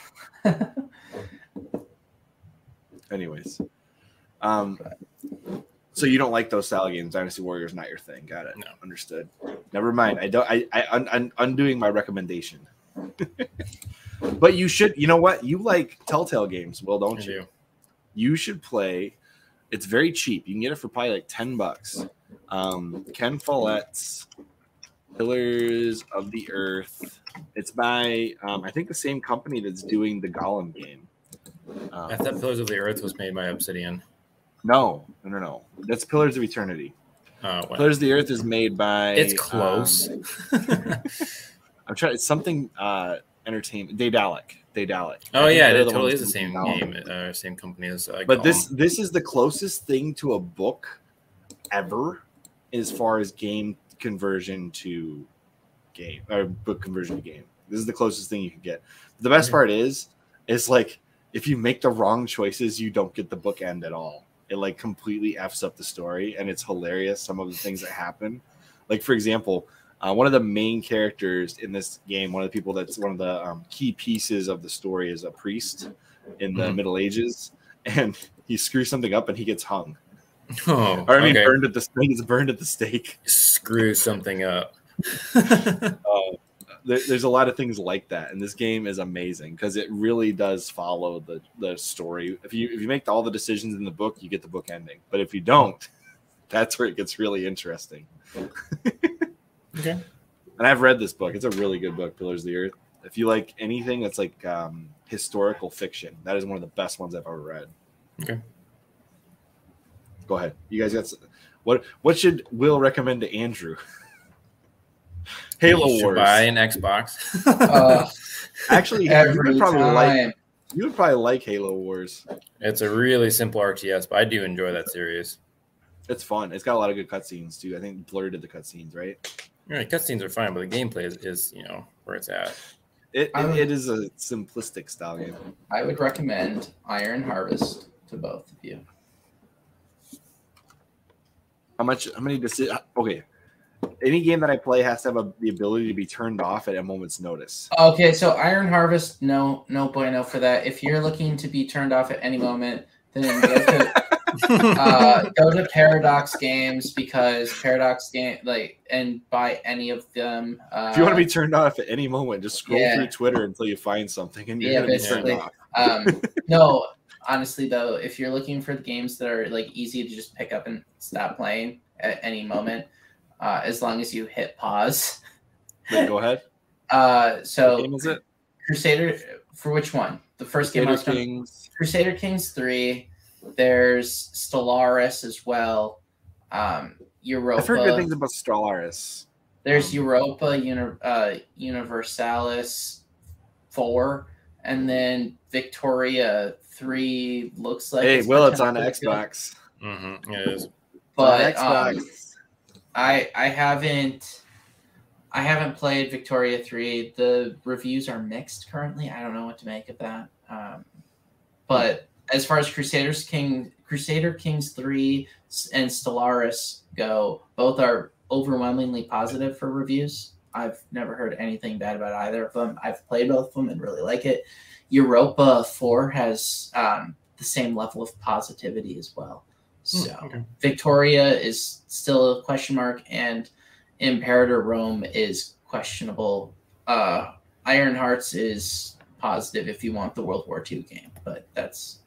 Anyways, um, so you don't like those style games? Dynasty Warriors not your thing. Got it. No. Understood. Never mind. I don't. I. I un, un, undoing my recommendation. But you should. You know what? You like Telltale games, Will, don't I you? do. You should play. It's very cheap. You can get it for probably like ten bucks. Um, Ken Follett's Pillars of the Earth. It's by um, I think the same company that's doing the Gollum game. Um, I thought Pillars of the Earth was made by Obsidian. no, no, no, no. That's Pillars of Eternity. Oh, well. Pillars of the Earth is made by. It's close. um, I'm trying. It's something uh, entertainment. Daedalic. Daedalic. oh I think yeah, they're it the totally ones is the who same do Gollum. game, uh, same company as. Uh, But this Gollum. this is the closest thing to a book ever, as far as game conversion to game or book conversion to game. This is the closest thing you can get. The best Okay. part is, is like if you make the wrong choices, you don't get the book end at all. It like completely f's up the story, and it's hilarious. Some of the things that happen, like for example, uh, one of the main characters in this game, one of the people that's one of the um, key pieces of the story, is a priest in the Mhm. Middle Ages, and he screws something up and he gets hung. Oh, Or I mean, okay. burned at the stake. It's burned at the stake. Screw something up. Uh, there, there's a lot of things like that, and this game is amazing because it really does follow the, the story. If you if you make all the decisions in the book, you get the book ending. But if you don't, that's where it gets really interesting. Okay. And I've read this book. It's a really good book, Pillars of the Earth. If you like anything that's like um, historical fiction, that is one of the best ones I've ever read. Okay. Go ahead. You guys got s- what? What should Will recommend to Andrew? Halo You should Wars. buy an Xbox. uh, Actually, you every would probably time. like you would probably like Halo Wars. It's a really simple R T S, but I do enjoy that series. It's fun. It's got a lot of good cutscenes too. I think Blur did the cutscenes, right? Right, cutscenes are fine, but the gameplay is, is you know where it's at. It, I it, would- it is a simplistic style game. I would recommend Iron Harvest to both of you. How much? How many decisions? Okay. Any game that I play has to have a, the ability to be turned off at a moment's notice. Okay, so Iron Harvest, no, no bueno for that. If you're looking to be turned off at any moment, then go to, uh, go to Paradox Games because Paradox Game like and buy any of them. Uh, If you want to be turned off at any moment, just scroll yeah. through Twitter until you find something, and you're Yeah, gonna be turned basically. off. um, no, honestly though, if you're looking for games that are like easy to just pick up and stop playing at any moment, uh, as long as you hit pause. Wait, go ahead. Uh, so What game is it? Crusader for which one? The first game I was Crusader gonna- Kings. Crusader Kings three. There's Stellaris as well. Um, Europa. I've heard good things about Stellaris. There's um, Europa Uni- uh, Universalis four, and then Victoria three looks like. Hey, Will, it's on potentially good. Xbox. Mm-hmm. It is. But It's on um, Xbox. I I haven't I haven't played Victoria three. The reviews are mixed currently. I don't know what to make of that. Um, but as far as Crusaders King Crusader Kings three and Stellaris go, both are overwhelmingly positive for reviews. I've never heard anything bad about either of them. I've played both of them and really like it. Europa four has um, the same level of positivity as well. So Hmm, okay. Victoria is still a question mark, and Imperator Rome is questionable. Uh, Iron Hearts is positive if you want the World War Two game, but that's.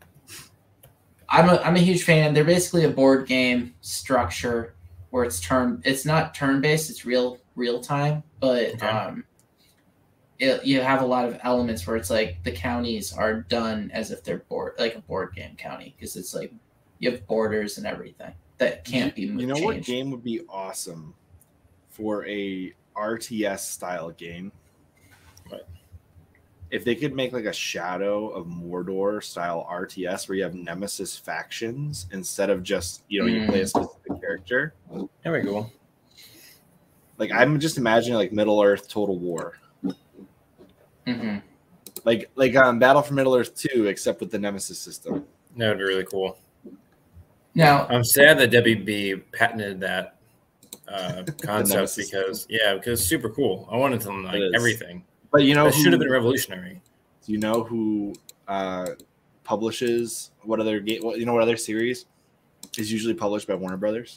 I'm a I'm a huge fan. They're basically a board game structure where it's turn. It's not turn based. It's real real time, but Okay. um, it, you have a lot of elements where it's like the counties are done as if they're board like a board game county because it's like you have borders and everything that can't be moved. You know what changed. game would be awesome for a R T S style game? What? If they could make like a Shadow of Mordor style R T S where you have Nemesis factions instead of just, you know, you play a specific character. There we go. Like I'm just imagining like Middle Earth Total War. Mm-hmm. Like like um, Battle for Middle Earth two, except with the Nemesis system. That would be really cool. Now, I'm sad that W B patented that uh, concept Nemesis because yeah, because it's super cool. I wanted to like It is. everything. But you know That who, should have been revolutionary. Do you know who uh, publishes what other game? What, you know what other series is usually published by Warner Brothers?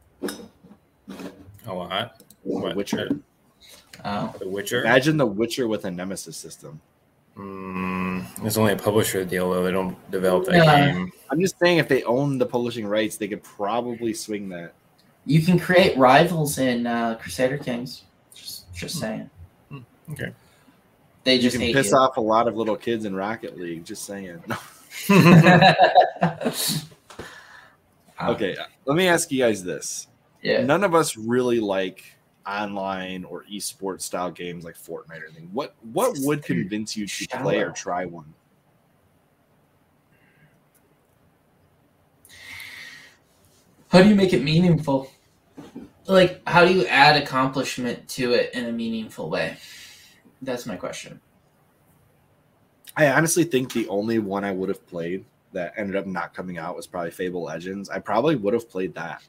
A lot. The What? Witcher. oh, The Witcher. Imagine The Witcher with a Nemesis system. Mm, it's only a publisher deal though. They don't develop that Yeah. game. I'm just saying, if they own the publishing rights, they could probably swing that. you can create rivals in uh, Crusader Kings. Just, just saying. Okay. They You just can hate piss you. off a lot of little kids in Rocket League. Just saying. No. Um, Okay, let me ask you guys this. Yeah. None of us really like online or esports style games like Fortnite or anything. What what would convince you to play or Shallow. try one? How do you make it meaningful? Like, how do you add accomplishment to it in a meaningful way? That's my question. I honestly think the only one I would have played that ended up not coming out was probably Fable Legends. I probably would have played that.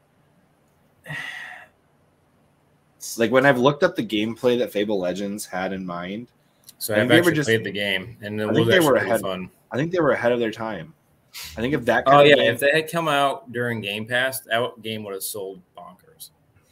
Like when I've looked up the gameplay that Fable Legends had in mind, So I think I've they were actually just- played the game, and it I was think they actually were really ahead. fun. I think they were ahead of their time. I think if that Oh kind yeah, of game, if they had come out during Game Pass, that game would have sold bonkers.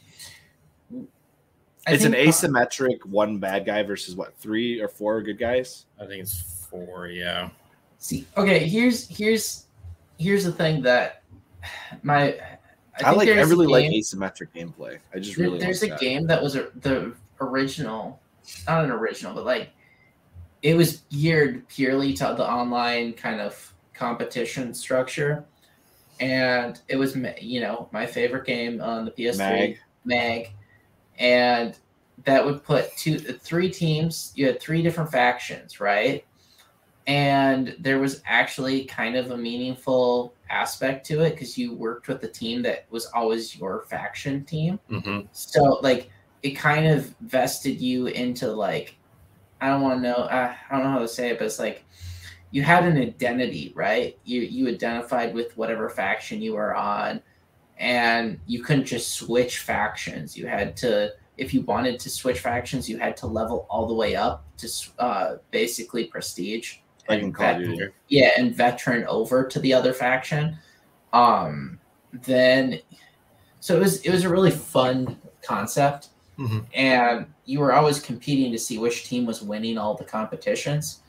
I it's an think- asymmetric one bad guy versus what, three or four good guys? I think it's four. Yeah. See, okay, here's here's here's the thing that my I, I, think like. I there's a really like game- asymmetric gameplay. I just There- really there's like a that. game that was a, the original, not an original, but like it was geared purely to the online kind of competition structure, and it was ma- you know my favorite game on the P S three, Mag. Mag, and that would put two, three teams. You had three different factions, right? And there was actually kind of a meaningful aspect to it because you worked with the team that was always your faction team. Mm-hmm. So like it kind of vested you into like I don't want to know uh, I don't know how to say it, but it's like you had an identity, right? You you identified with whatever faction you were on, and you couldn't just switch factions. You had to, if you wanted to switch factions, you had to level all the way up to uh, basically prestige. Like in Call of vet- Duty. Yeah, and veteran over to the other faction. Um, then, so it was it was a really fun concept, Mm-hmm. and you were always competing to see which team was winning all the competitions.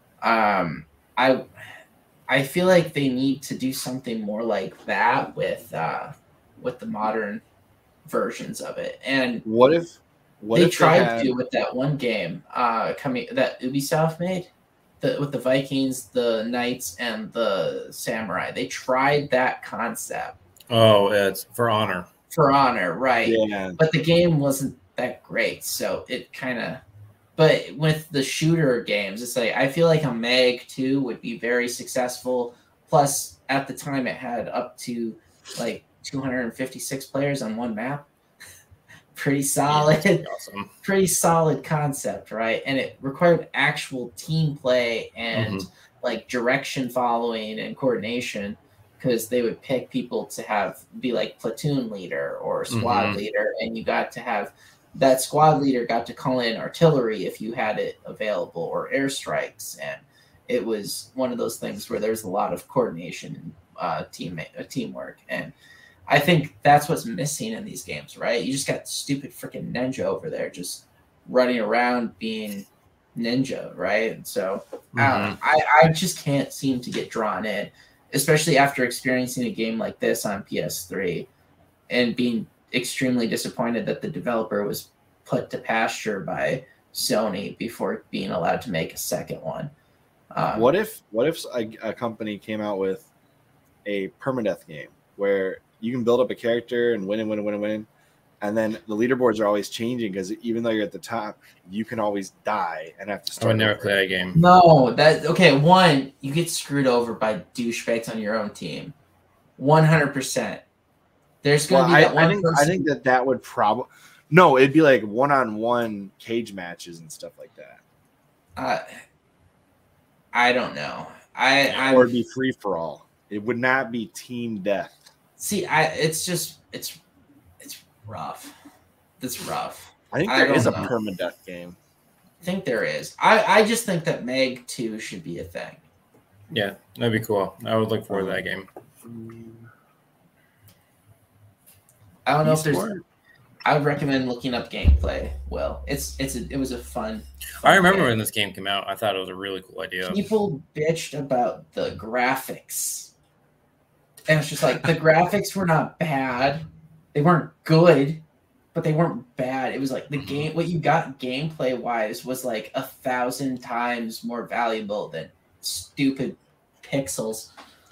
Um, I I feel like they need to do something more like that with uh, with the modern versions of it. And What if what they if tried they had, to with that one game uh, coming that Ubisoft made, the, with the Vikings, the Knights, and the Samurai. They tried that concept Oh, it's For Honor. for Honor, right? yeah, But the game wasn't that great, so it kind of. But with the shooter games, it's like I feel like a Mag two would be very successful. Plus, at the time, it had up to like two hundred fifty-six players on one map. Pretty solid, Yeah, awesome. pretty solid concept, right? And it required actual team play and Mhm. like direction following and coordination, because they would pick people to have be like platoon leader or squad Mhm. leader, and you got to have that squad leader got to call in artillery if you had it available or airstrikes, and it was one of those things where there's a lot of coordination and uh, team uh, teamwork, and I think that's what's missing in these games, right? You just got stupid freaking ninja over there just running around being ninja, right? And so Mm-hmm. uh, I, I just can't seem to get drawn in, especially after experiencing a game like this on P S three and being extremely disappointed that the developer was put to pasture by Sony before being allowed to make a second one. Um, what if what if a, a company came out with a permadeath game where you can build up a character and win and win and win and win, and then the leaderboards are always changing because even though you're at the top, you can always die and have to I start. would never over. play that game. No, that okay. One, you get screwed over by douchebags on your own team. One hundred percent. There's Well, gonna be I, that one I think person. I think that that would probably no, it'd be like one-on-one cage matches and stuff like that, uh, I don't know. I I or it'd be free for all. It would not be team death. see. I it's just it's it's rough. It's rough. I think I there don't is a know. permadeath game. I think there is. I I just think that Meg two should be a thing. Yeah, that'd be cool. I would look forward to that game. I don't know if there's. Esport. I would recommend looking up gameplay. Well, it's it's a, it was a fun. fun I remember game. when this game came out. I thought it was a really cool idea. People bitched about the graphics, and it's just like the graphics were not bad. They weren't good, but they weren't bad. It was like the game. What you got gameplay wise was like a thousand times more valuable than stupid pixels.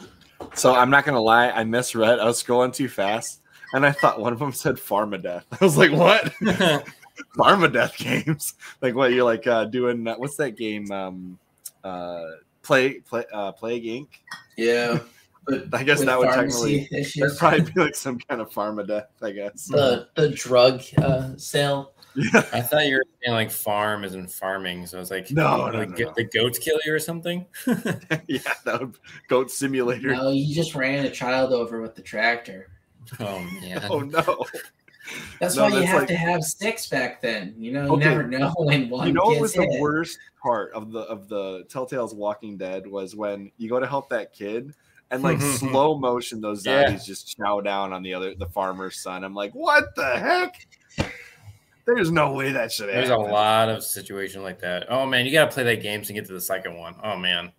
So I'm not gonna lie, I misread. I was scrolling too fast, and I thought one of them said Pharmadeath. I was like, "What? Pharmadeath games? Like what? You're like uh, doing? Uh, what's that game? Um, uh, play play uh, Plague Incorporated. Yeah, but I guess with that would pharmacy technically issues. that'd probably be like some kind of Pharmadeath, I guess. the the drug uh, sale. Yeah. I thought you were saying like farm as in farming. So I was like, No, no, the, no, go- no. the goats kill you or something. Yeah, that would Goat Simulator. No, you just ran a child over with the tractor. Oh man. Oh no! That's No, why you that's have like- to have sticks back then. You know, you Okay. never know when one You know what gets was the hit. worst part of the of the Telltale's Walking Dead was when you go to help that kid and like slow motion those Yeah. zombies just chow down on the other the farmer's son. I'm like, what the heck? There's no way that should There's a happen. lot of situation like that. Oh man, you gotta play that game to get to the second one. Oh man.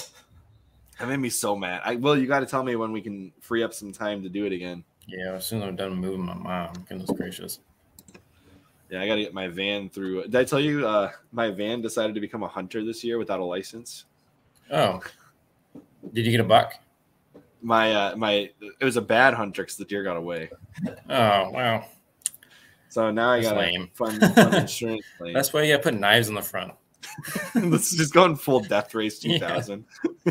That made me so mad. I Will, you got to tell me when we can free up some time to do it again. Yeah, as soon as I'm done moving my mom. Goodness gracious. Yeah, I got to get my van through. Did I tell you uh, my van decided to become a hunter this year without a license? Oh. Did you get a buck? My uh, my it was a bad hunter because the deer got away. Oh wow. So now I That's got lame. a fun, fun insurance claim. That's why you gotta put knives on the front. This is just going full Death Race two thousand.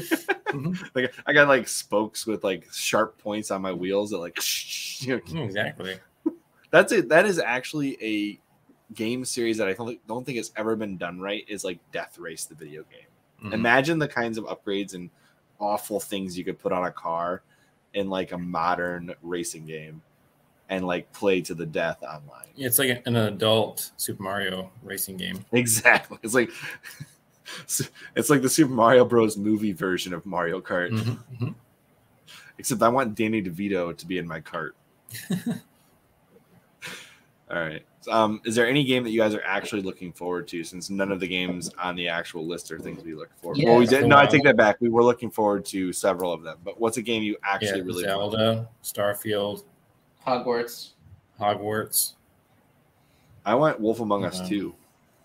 Mhm. Like I got like spokes with like sharp points on my wheels that like you know, Exactly. that's it. That is actually a game series that I don't think, don't think has ever been done right. Is like Death Race, the video game. Mhm. Imagine the kinds of upgrades and awful things you could put on a car in like a modern racing game and like play to the death online. It's like an adult Super Mario racing game. Exactly. It's like it's like the Super Mario Bros. Movie version of Mario Kart. Mm-hmm, mm-hmm. Except I want Danny DeVito to be in my cart. All right. Um, is there any game that you guys are actually looking forward to? Since none of the games on the actual list are things we look forward to. Yeah, well, we did. No, I take that back. We were looking forward to several of them. But what's a game you actually Yeah, really Zelda, Starfield, Hogwarts. Hogwarts. I want Wolf Among Us Um, too.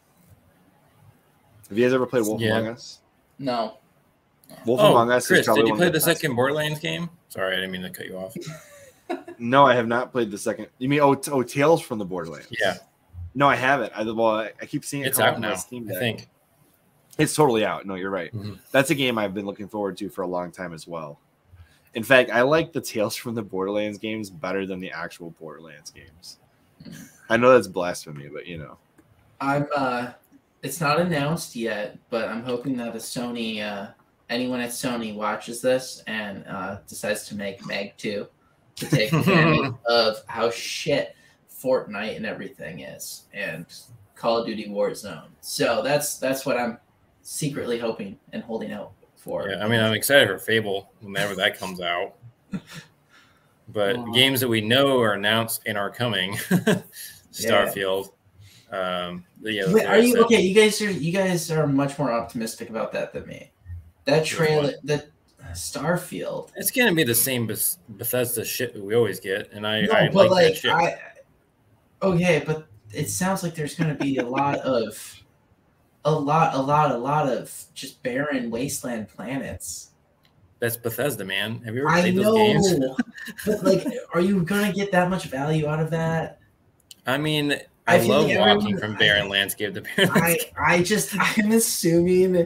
Have you guys ever played Wolf Yeah. Among Us? No. Wolf Oh, Among Us Chris, is probably did you one play of the the best second ones. Borderlands game? Sorry, I didn't mean to cut you off. No, I have not played the second. You mean oh, oh Tales from the Borderlands? Yeah, No, I haven't. I, well, I, I keep seeing it it's come up out on my now, Steam I Deck. think. It's totally out. No, you're right. Mhm. That's a game I've been looking forward to for a long time as well. In fact, I like the Tales from the Borderlands games better than the actual Borderlands games. I know that's blasphemy, but you know. I'm uh it's not announced yet, but I'm hoping that a Sony uh anyone at Sony watches this and uh decides to make Meg two to take advantage of how shit Fortnite and everything is and Call of Duty Warzone. So that's that's what I'm secretly hoping and holding out for. Yeah, I mean, I'm excited for Fable whenever that comes out. But Aw. games that we know are announced and are coming, Starfield. Um, yeah, Wait, are you there's, uh, okay? You guys are you guys are much more optimistic about that than me. That trailer, that Starfield. It's gonna be the same Beth- Bethesda shit that we always get, and I, No, I but like, like that shit. I. Okay, but it sounds like there's going to be a lot of, a lot, a lot, a lot of just barren wasteland planets. That's Bethesda, man. Have you ever I played those games? know, but like, are you going to get that much value out of that? I mean, I I, feel love like walking everyone- from barren landscape to barren I, landscape. I just, I'm assuming.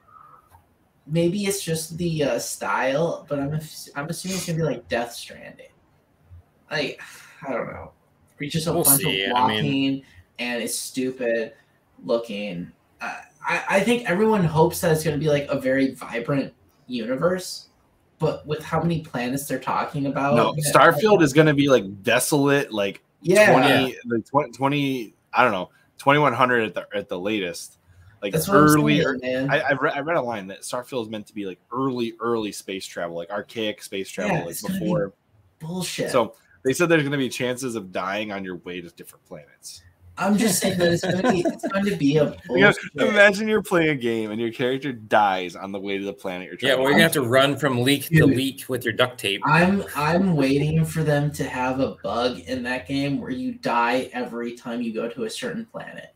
Maybe it's just the uh, style, but I'm, ass- I'm assuming it's gonna be like Death Stranding. Like, I don't know. It's just a We'll bunch see. of I walking, mean- and it's stupid looking. Uh, I, I think everyone hopes that it's gonna be like a very vibrant universe, but with how many planets they're talking about, No, Starfield is going to be like desolate, like yeah, twenty, like twenty, twenty, I don't know, twenty-one hundred at the at the latest. Like that's what I'm early, saying, man. I, I, read, I read a line that Starfield is meant to be like early, early space travel, like archaic space travel, Yeah, like it's gonna be before. Bullshit. So they said there's going to be chances of dying on your way to different planets. I'm just saying that it's gonna be it's going to be a You know, bullshit. imagine you're playing a game and your character dies on the way to the planet you're trying Yeah, to or you're gonna have to run from leak to Dude. leak with your duct tape. I'm I'm waiting for them to have a bug in that game where you die every time you go to a certain planet.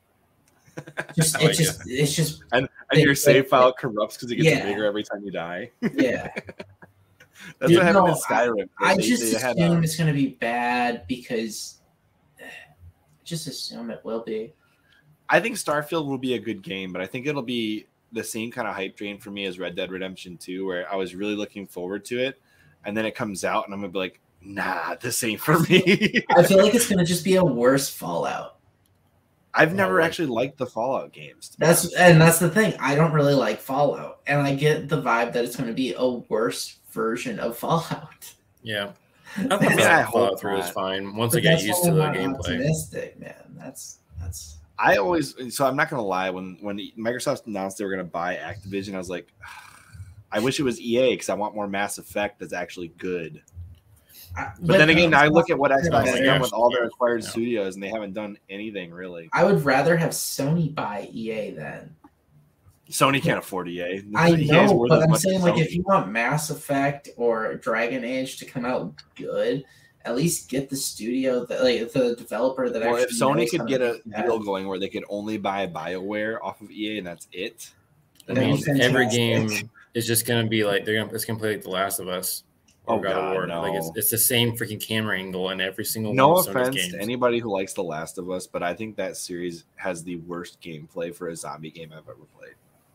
Just I like it's just it's just and they- your they- save file corrupts because it gets Yeah. bigger every time you die. yeah. That's Dude, what happened no, in Skyrim. I They- just they had, assume uh, it's gonna be bad because I just assume it will be. I think Starfield will be a good game, but I think it'll be the same kind of hype train for me as Red Dead Redemption two, where I was really looking forward to it, and then it comes out, and I'm gonna be like, "Nah, this ain't for me." I feel like it's gonna just be a worse Fallout. I've never Oh, actually liked the Fallout games. to be That's honest. and that's the thing. I don't really like Fallout, and I get the vibe that it's gonna be a worse version of Fallout. Yeah, I That's- thought Yeah, I Fallout hope Three was not. fine once But I get that's used why to the I'm not gameplay. Optimistic, man. That's that's. I always so I'm not gonna lie. When when Microsoft announced they were gonna buy Activision, I was like, I wish it was E A because I want more Mass Effect that's actually good. I, But, then again, I look at what Xbox has Yeah. done with all their acquired Yeah. studios, and they haven't done anything really. I would rather have Sony buy E A then. Sony can't afford E A. I E A is know, worth but as I'm much as saying like Sony. if you want Mass Effect or Dragon Age to come out good, at least get the studio that like the developer that Well, actually. if Sony knows how could to get a do that. deal going where they could only buy BioWare off of E A and that's it. I That'd mean, be every fantastic. game is just gonna be like they're gonna it's gonna play like The Last of Us or Oh, God, God, of War. no. Like it's, it's the same freaking camera angle in every single No one of Sony's offense games. to anybody who likes The Last of Us, but I think that series has the worst gameplay for a zombie game I've ever played.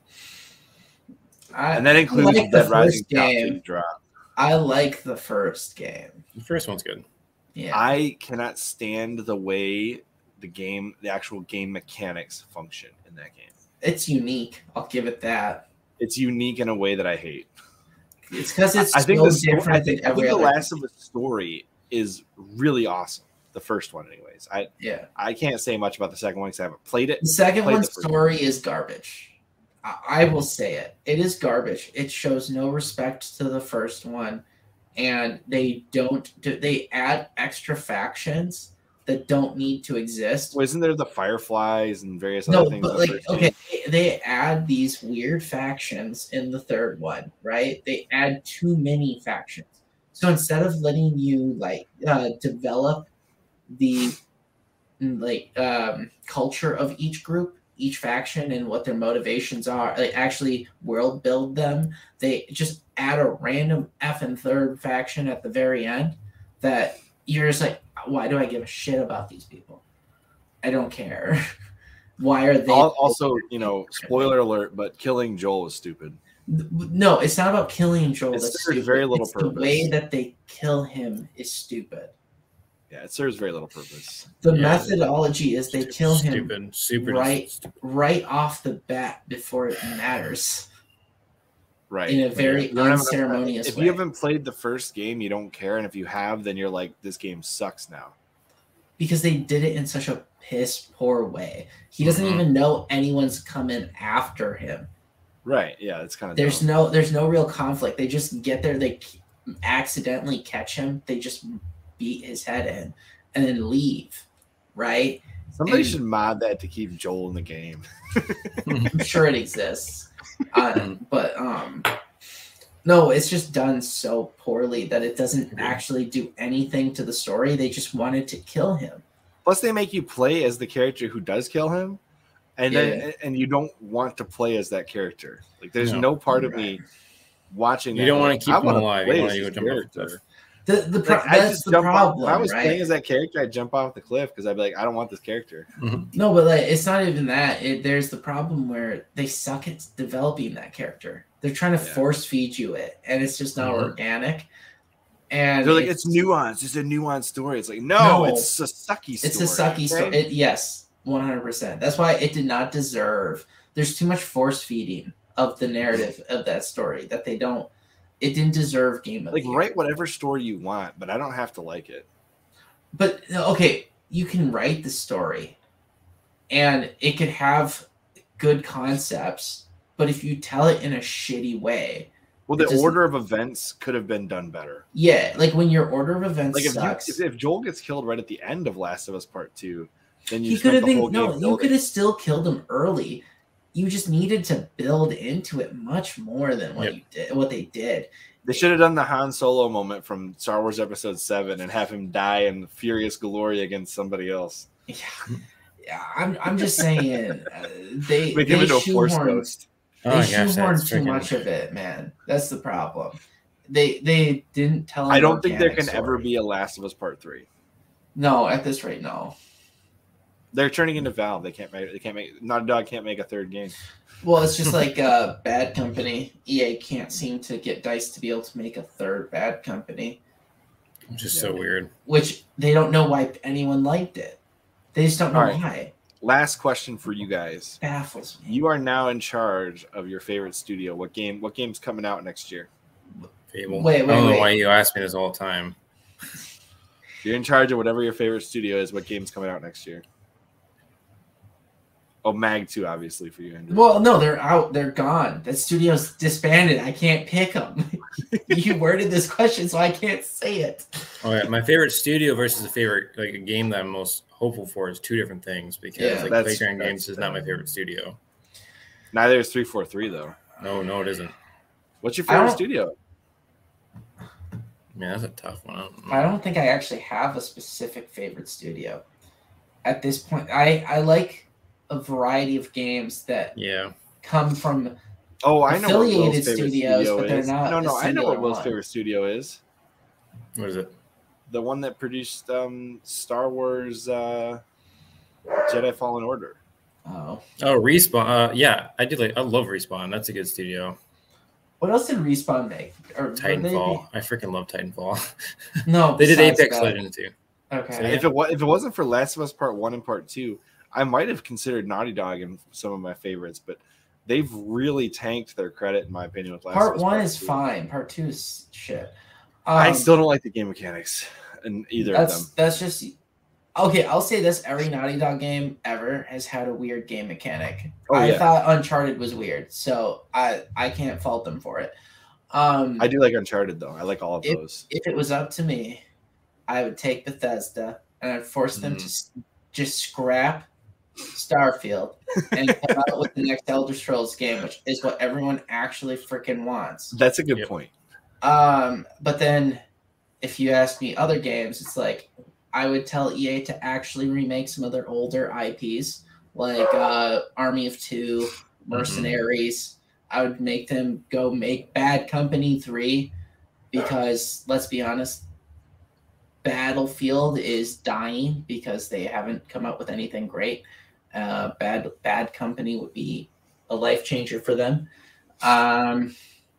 I, And that includes like the Dead Rising first game. Top Drop. I like the first game. The first one's good. Yeah, I cannot stand the way the game, the actual game mechanics function in that game. it's unique. I'll give it that. It's unique in a way that I hate. It's because it's I think so the sto- different I think, than I think every the other. Last of Us story is really awesome. The first one, anyways. I Yeah. I can't say much about the second one because I haven't played it. The second Played one's the first story is garbage. I, I will say it. It is garbage. It shows no respect to the first one, and they don't. Do, they add extra factions that don't need to exist. Well, isn't there the Fireflies and various No, other things? but in the like, first okay, game? they, they add these weird factions in the third one, right? They add too many factions. So instead of letting you like uh, develop the like um, culture of each group, each faction, and what their motivations are, like actually world build them, they just add a random effing third faction at the very end that you're just like, why do I give a shit about these people? I don't care. Why are they Al- Also, you know, spoiler alert, but killing Joel is stupid. No, it's not about killing Joel. It That's serves stupid. very little it's the way purpose. that they kill him is stupid. Yeah, it serves very little purpose. The Yeah. methodology is they kill him Stupid. Super right- stupid. right off the bat before it matters Right. in a very You don't have enough- unceremonious If way. you haven't played the first game, you don't care, and if you have, then you're like, this game sucks now. Because they did it in such a piss poor way. He doesn't Mhm. even know anyone's coming after him. Right. Yeah, it's kind of There's no there's no real conflict. They just get there, they accidentally catch him, they just beat his head in and then leave, right? Somebody and- should mod that to keep Joel in the game. I'm sure it exists. Uh, but um no, it's just done so poorly that it doesn't actually do anything to the story. They just wanted to kill him. Plus, they make you play as the character who does kill him, and then and you don't want to play as that character. Like, there's no, No. part of Right. me watching. You that don't like, wanna keep I him wanna alive. play You as wanna this go jump off a character. cliff. The the pro- Like, I that's just the jump off, problem, if I was right? playing as that character, I'd jump off the cliff because I'd be like, I don't want this character. No, but like it's not even that. It, there's the problem where they suck at developing that character. They're trying to Yeah. force feed you it, and it's just not Mhm. organic. And They're like, it's nuanced. It's a nuanced story. It's like, no, No. it's a sucky story. It's a sucky okay? story. It, yes, one hundred percent. That's why it did not deserve. There's too much force feeding of the narrative of that story that they don't. It didn't deserve Game of Like, the Year. write whatever story you want, but I don't have to like it. But okay, you can write the story, and it could have good concepts. But if you tell it in a shitty way, Well, It the just- order of events could have been done better. yeah, like when your order of events Like if, you, sucks. if if Joel gets killed right at the end of Last of Us Part Two, then you He spent could have the whole been game no. You building. could have still killed him early. You just needed to build into it much more than what Yep. you did. What they did. They should have done the Han Solo moment from Star Wars Episode Seven and have him die in furious glory against somebody else. Yeah, yeah. I'm. I'm just saying. Uh, they Make they him into a Force shoehorned, ghost. they Oh my gosh, shoehorned that's too freaking- much of it, man. That's the problem. They they didn't tell. an I don't think there organic can ever story. be a Last of Us Part Three. No, at this rate, no. They're turning into Valve. They can't make. They can't make. Naughty Dog can't make a third game. Well, it's just like uh, Bad Company. E A can't seem to get DICE to be able to make a third Bad Company, Which is Yeah. so weird. which they don't know why anyone liked it. They just don't know All right. why. Last question for you guys. Baffles me. You are now in charge of your favorite studio. What game? What game's coming out next year? Fable. Wait, wait, I don't know wait. why you ask me this all the time. You're in charge of whatever your favorite studio is. What game's coming out next year? Oh, Mag two, obviously for you, Andrew. Well, no, they're out. They're gone. That studio's disbanded. I can't pick them. You worded this question, so I can't say it. All right, my favorite studio versus a favorite like a game that I'm most hopeful for is two different things because Yeah, like that's- Playground that's- Games is not my favorite studio. Neither is three forty-three though. No, no, it isn't. What's your I favorite don't- studio? Man, that's a tough one. I don't know. I don't think I actually have a specific favorite studio at this point. I I like a variety of games that Yeah, come from. Oh, I know what Will's Affiliated favorite studios, studio but they're is. not no, a no, I know singular what Will's one. favorite studio is. what is it? The one that produced um, Star Wars uh, Jedi Fallen Order. Oh, Oh, Respawn. Uh, yeah, I did like. I love Respawn. That's a good studio. what else did Respawn make? Or were they- Titanfall. I freaking love Titanfall. No, They did besides Apex that. Legends too. Okay. So, yeah. If it was, if it wasn't for Last of Us Part One and Part Two, I might have considered Naughty Dog in some of my favorites. But they've really tanked their credit, in my opinion. With Last Part of Us one Part is two. fine. Part two is shit. Um, I still don't like the game mechanics in either that's, of them. That's just okay. I'll say this: every Naughty Dog game ever has had a weird game mechanic. Oh, I yeah. thought Uncharted was weird, so I I can't fault them for it. Um, I do like Uncharted though. I like all of if, those. If it was up to me, I would take Bethesda and I'd force them Mhm. to s- just scrap Starfield and come out with the next Elder Scrolls game, which is what everyone actually freaking wants. That's a good Yep. point. Um, but then if you ask me other games, it's like I would tell E A to actually remake some of their older I Ps, like uh, Army of Two, Mercenaries. I would make them go make Bad Company three because let's be honest, Battlefield is dying because they haven't come up with anything great. Uh, Bad Bad Company would be a life changer for them. Um,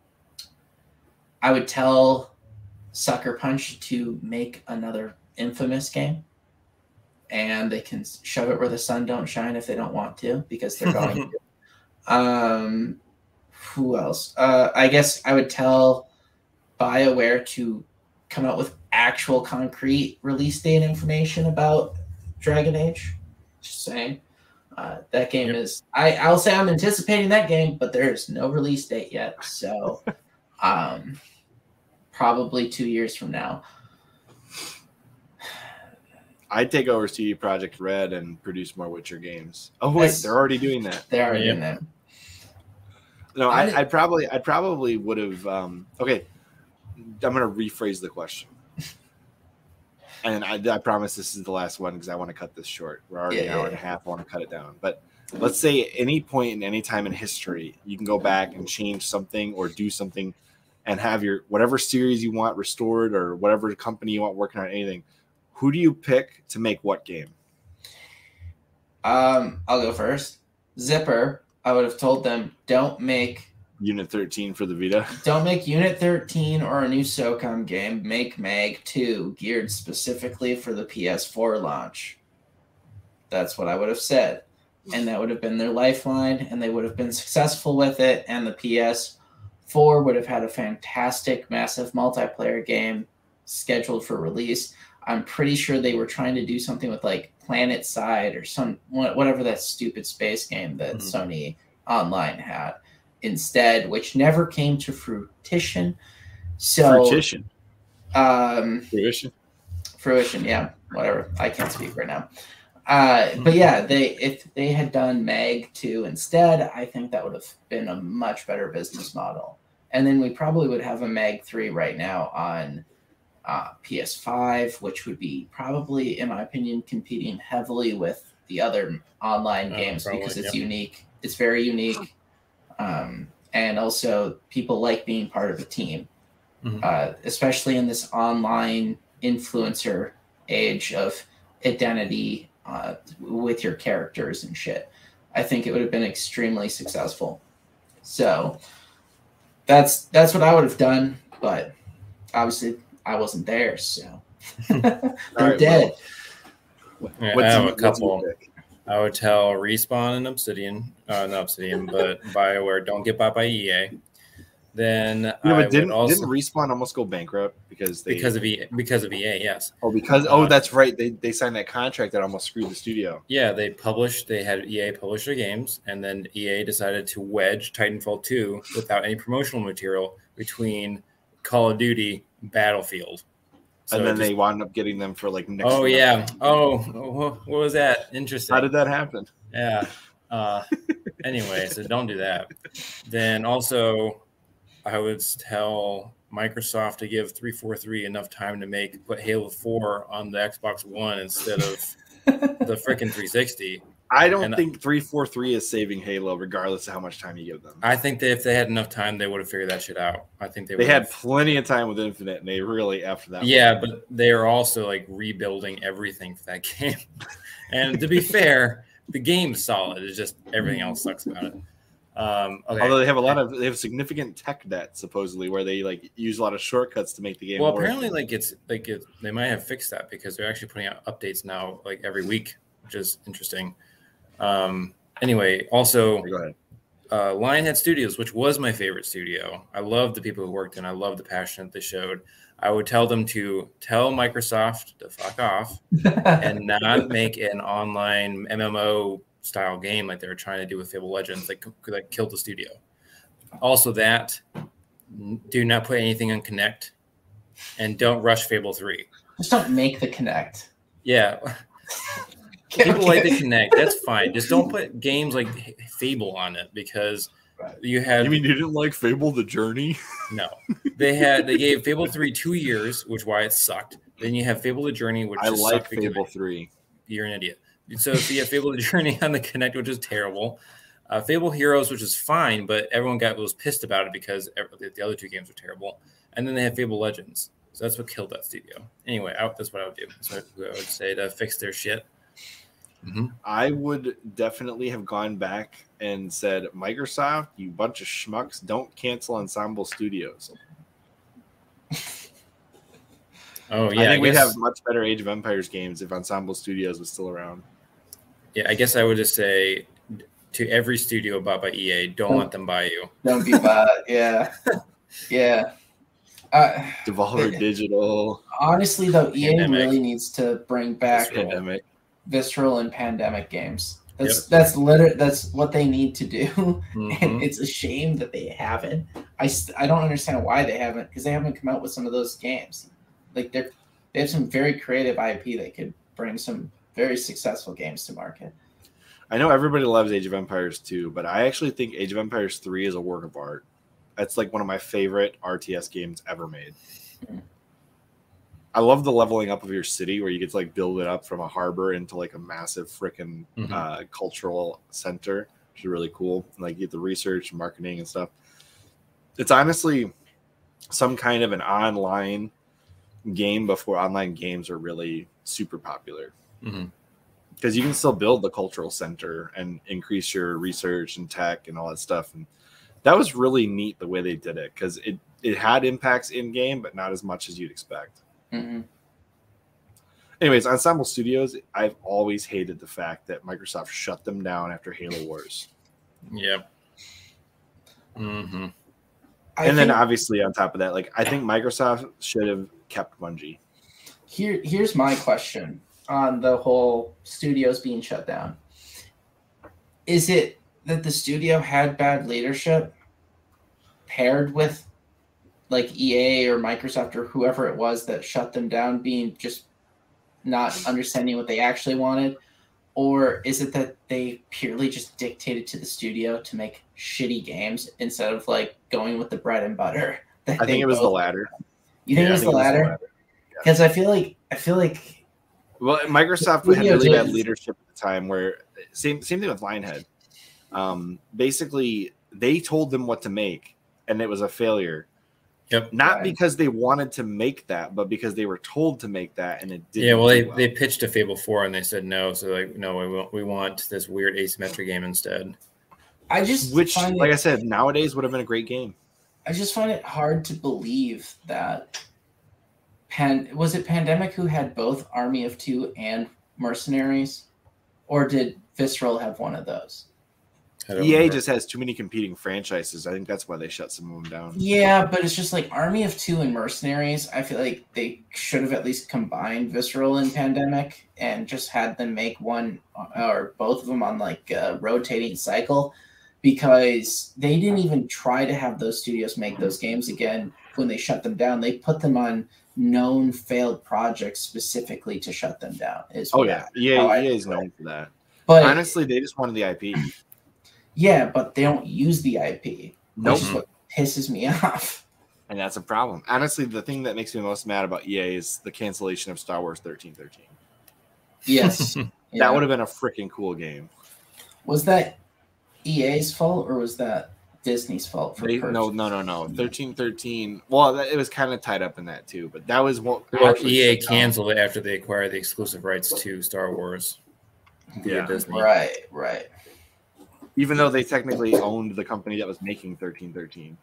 I would tell Sucker Punch to make another Infamous game, and they can shove it where the sun don't shine if they don't want to, because they're going to. Um, who else? Uh, I guess I would tell BioWare to come out with actual concrete release date information about Dragon Age. Just saying. Uh, that game Yep. is I, I'll say I'm anticipating that game, but there's no release date yet. So um probably two years from now. I'd take over C D Projekt Red and produce more Witcher games. Oh wait, That's- they're already doing that. They're already Yeah. in there. No, I I, did- I probably, I probably would have. Um, okay, I'm gonna rephrase the question, and I, I promise this is the last one because I want to cut this short. We're already Yeah, an hour yeah, and a half. I want to cut it down, but let's say at any point in any time in history, you can go back and change something or do something, and have your whatever series you want restored or whatever company you want working on anything. Who do you pick to make what game? Um, I'll go first. Zipper, I would have told them don't make Unit thirteen for the Vita. Don't make Unit thirteen or a new SOCOM game. Make Mag two, geared specifically for the P S four launch. That's what I would have said. And that would have been their lifeline, and they would have been successful with it, and the P S four would have had a fantastic, massive multiplayer game scheduled for release. I'm pretty sure they were trying to do something with like Planet Side or some whatever that stupid space game that Mhm. Sony Online had instead, which never came to fruition. So Fruition. um Fruition. fruition, yeah, whatever. I can't speak right now. Uh, but yeah, they if they had done Mag two instead, I think that would have been a much better business model. And then we probably would have a Mag three right now on uh, P S five, which would be probably, in my opinion, competing heavily with the other online Uh, games probably, because it's yep. unique. It's very unique. Um, and also people like being part of a team, Mhm. uh, especially in this online influencer age of identity uh, with your characters and shit. I think it would have been extremely successful. So that's that's what I would have done, but obviously I wasn't there, so they're right, dead. Yeah, What's I have you- a what's your couple. pick? I would tell Respawn and Obsidian, uh, not Obsidian, but BioWare, don't get bought by E A. Then Yeah, I but would didn't also didn't Respawn almost go bankrupt because they because of E A, because of E A, yes. oh because oh uh, that's right they they signed that contract that almost screwed the studio. Yeah, they published, they had E A publish their games, and then E A decided to wedge Titanfall two without any promotional material between Call of Duty, Battlefield. So and then it they just- wound up getting them for like next. oh to yeah, nothing. oh wh- what was that? Interesting. How did that happen? Yeah. Uh, anyway, so don't do that. Then also, I would tell Microsoft to give three forty-three enough time to make put Halo four on the Xbox One instead of the freaking three sixty. I don't And- think three forty-three is saving Halo, regardless of how much time you give them. I think that if they had enough time, they would have figured that shit out. I think they They would had have. plenty of time with Infinite, and they really after that. Yeah, one. but they are also like rebuilding everything for that game. And to be fair, the game's solid. It's just everything else sucks about it. Um, okay. although they have a lot of they have significant tech debt supposedly, where they like use a lot of shortcuts to make the game. Well, work. apparently, like it's like it, they might have fixed that because they're actually putting out updates now, like every week, which is interesting. Um, anyway, also, Go ahead. uh, Lionhead Studios, which was my favorite studio. I loved the people who worked in. I loved the passion that they showed. I would tell them to tell Microsoft to fuck off and not make an online M M O style game like they were trying to do with Fable Legends that, that killed the studio. Also that, do not put anything on Kinect and don't rush Fable three. Just don't make the Kinect. Yeah. People okay. like the Kinect. That's fine. Just don't put games like Fable on it because you had. You mean you didn't like Fable the Journey? No. They had they gave Fable three two years, which why it sucked. Then you have Fable the Journey, which I like Fable three. You're an idiot. So if you have Fable the Journey on the Kinect, which is terrible. Uh, Fable Heroes, which is fine, but everyone got was pissed about it because the other two games were terrible. And then they have Fable Legends. So that's what killed that studio. Anyway, I, that's what I would do. That's what I would say to fix their shit. Mm-hmm. I would definitely have gone back and said, Microsoft, you bunch of schmucks, don't cancel Ensemble Studios. Oh, yeah. I think I we'd guess, have much better Age of Empires games if Ensemble Studios was still around. Yeah, I guess I would just say to every studio bought by E A, don't, don't let them buy you. Don't be bought. Yeah. Yeah. Uh, Devolver it, Digital. Honestly, though, E A Pandemic. really needs to bring back Pandemic. Visceral and Pandemic games. That's yep. that's literally that's what they need to do, mm-hmm. and it's a shame that they haven't. I, st- I don't understand why they haven't, because they haven't come out with some of those games. Like they're they have some very creative I P that could bring some very successful games to market. I know everybody loves Age of Empires two, but I actually think Age of Empires three is a work of art. That's like one of my favorite R T S games ever made. Mm-hmm. I love the leveling up of your city where you get to like build it up from a harbor into like a massive freaking mm-hmm. uh, cultural center, which is really cool. Like you get the research and marketing and stuff. It's honestly some kind of an online game before online games are really super popular. Mm-hmm. Because you can still build the cultural center and increase your research and tech and all that stuff. And that was really neat the way they did it because it, it had impacts in game, but not as much as you'd expect. Mm-hmm. Anyways, Ensemble Studios, I've always hated the fact that Microsoft shut them down after Halo Wars. Yep. Mm-hmm. And think, then obviously on top of that, like I think Microsoft should have kept Bungie. Here, here's my question on the whole studios being shut down. Is it that the studio had bad leadership paired with like E A or Microsoft or whoever it was that shut them down being just not understanding what they actually wanted? Or is it that they purely just dictated to the studio to make shitty games instead of like going with the bread and butter? I think it was the latter. You think yeah, it was the latter? Because yeah. I feel like I feel like well, Microsoft had really bad leadership at the time. Where same same thing with Lionhead. Um, basically, they told them what to make, and it was a failure. Yep. Not right. because they wanted to make that, but because they were told to make that, and it didn't. Yeah, well, they, well. they pitched a Fable four, and they said no. So like, no, we want we want this weird asymmetric game instead. I just which, find like it, I said, nowadays would have been a great game. I just find it hard to believe that. Pan was it Pandemic who had both Army of Two and Mercenaries, or did Visceral have one of those? E A remember. Just has too many competing franchises. I think that's why they shut some of them down. Yeah, but it's just like Army of Two and Mercenaries. I feel like they should have at least combined Visceral and Pandemic and just had them make one or both of them on like a rotating cycle, because they didn't even try to have those studios make those games again when they shut them down. They put them on known failed projects specifically to shut them down. Is oh yeah, yeah, E A is known for that. But honestly, they just wanted the I P. Yeah, but they don't use the I P, nope. which is what pisses me off. And that's a problem. Honestly, the thing that makes me most mad about E A is the cancellation of Star Wars thirteen thirteen. Yes. That yeah. would have been a freaking cool game. Was that E A's fault or was that Disney's fault? For they, no, no, no, no. thirteen thirteen. Well, it was kind of tied up in that too, but that was what well, E A canceled it after they acquired the exclusive rights to Star Wars. Yeah, Disney. Right, right. Even though they technically owned the company that was making thirteen thirteen,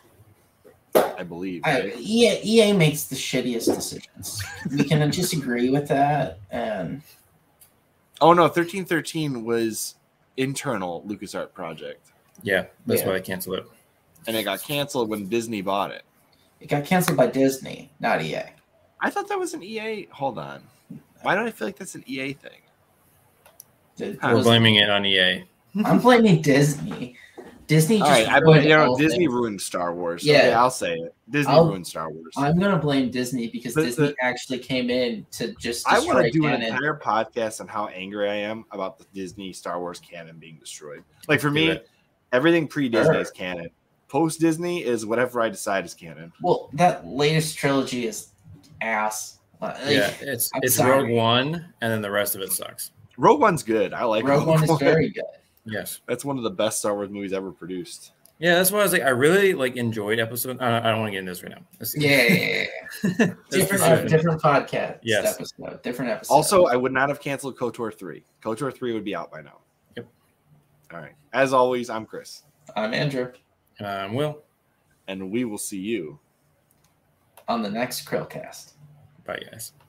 I believe. Right? I, E A, E A makes the shittiest decisions. We can just agree with that. And oh no, thirteen thirteen was internal LucasArts project. Yeah, that's Yeah. why I canceled it. And it got canceled when Disney bought it. It got canceled by Disney, not E A. I thought that was an E A. Hold on. Why do I feel like that's an E A thing? It We're was- blaming it on E A. I'm blaming Disney. Disney All just right, I, ruined you know, all Disney things. ruined Star Wars. Yeah. Okay, I'll say it. Disney I'll- ruined Star Wars. I'm gonna blame Disney because But Disney the- actually came in to just I destroy want to do an canon. entire podcast on how angry I am about the Disney Star Wars canon being destroyed. Like for Do me, it. everything pre-Disney Sure. is canon. Post-Disney is whatever I decide is canon. Well, that latest trilogy is ass. Like, Yeah, it's I'm it's sorry. Rogue One, and then the rest of it sucks. Rogue One's good. I like Rogue One is very good. Yes. That's one of the best Star Wars movies ever produced. Yeah, that's why I was like, I really like enjoyed episode. I, I don't want to get into this right now. Let's- Yeah, yeah, yeah, yeah. That's different, for uh, sure. different podcast Yes. episode, different episode. Also, I would not have canceled KOTOR three. KOTOR three would be out by now. Yep. All right. As always, I'm Chris, I'm Andrew Um, Will, and we will see you on the next Krillcast. bye guys.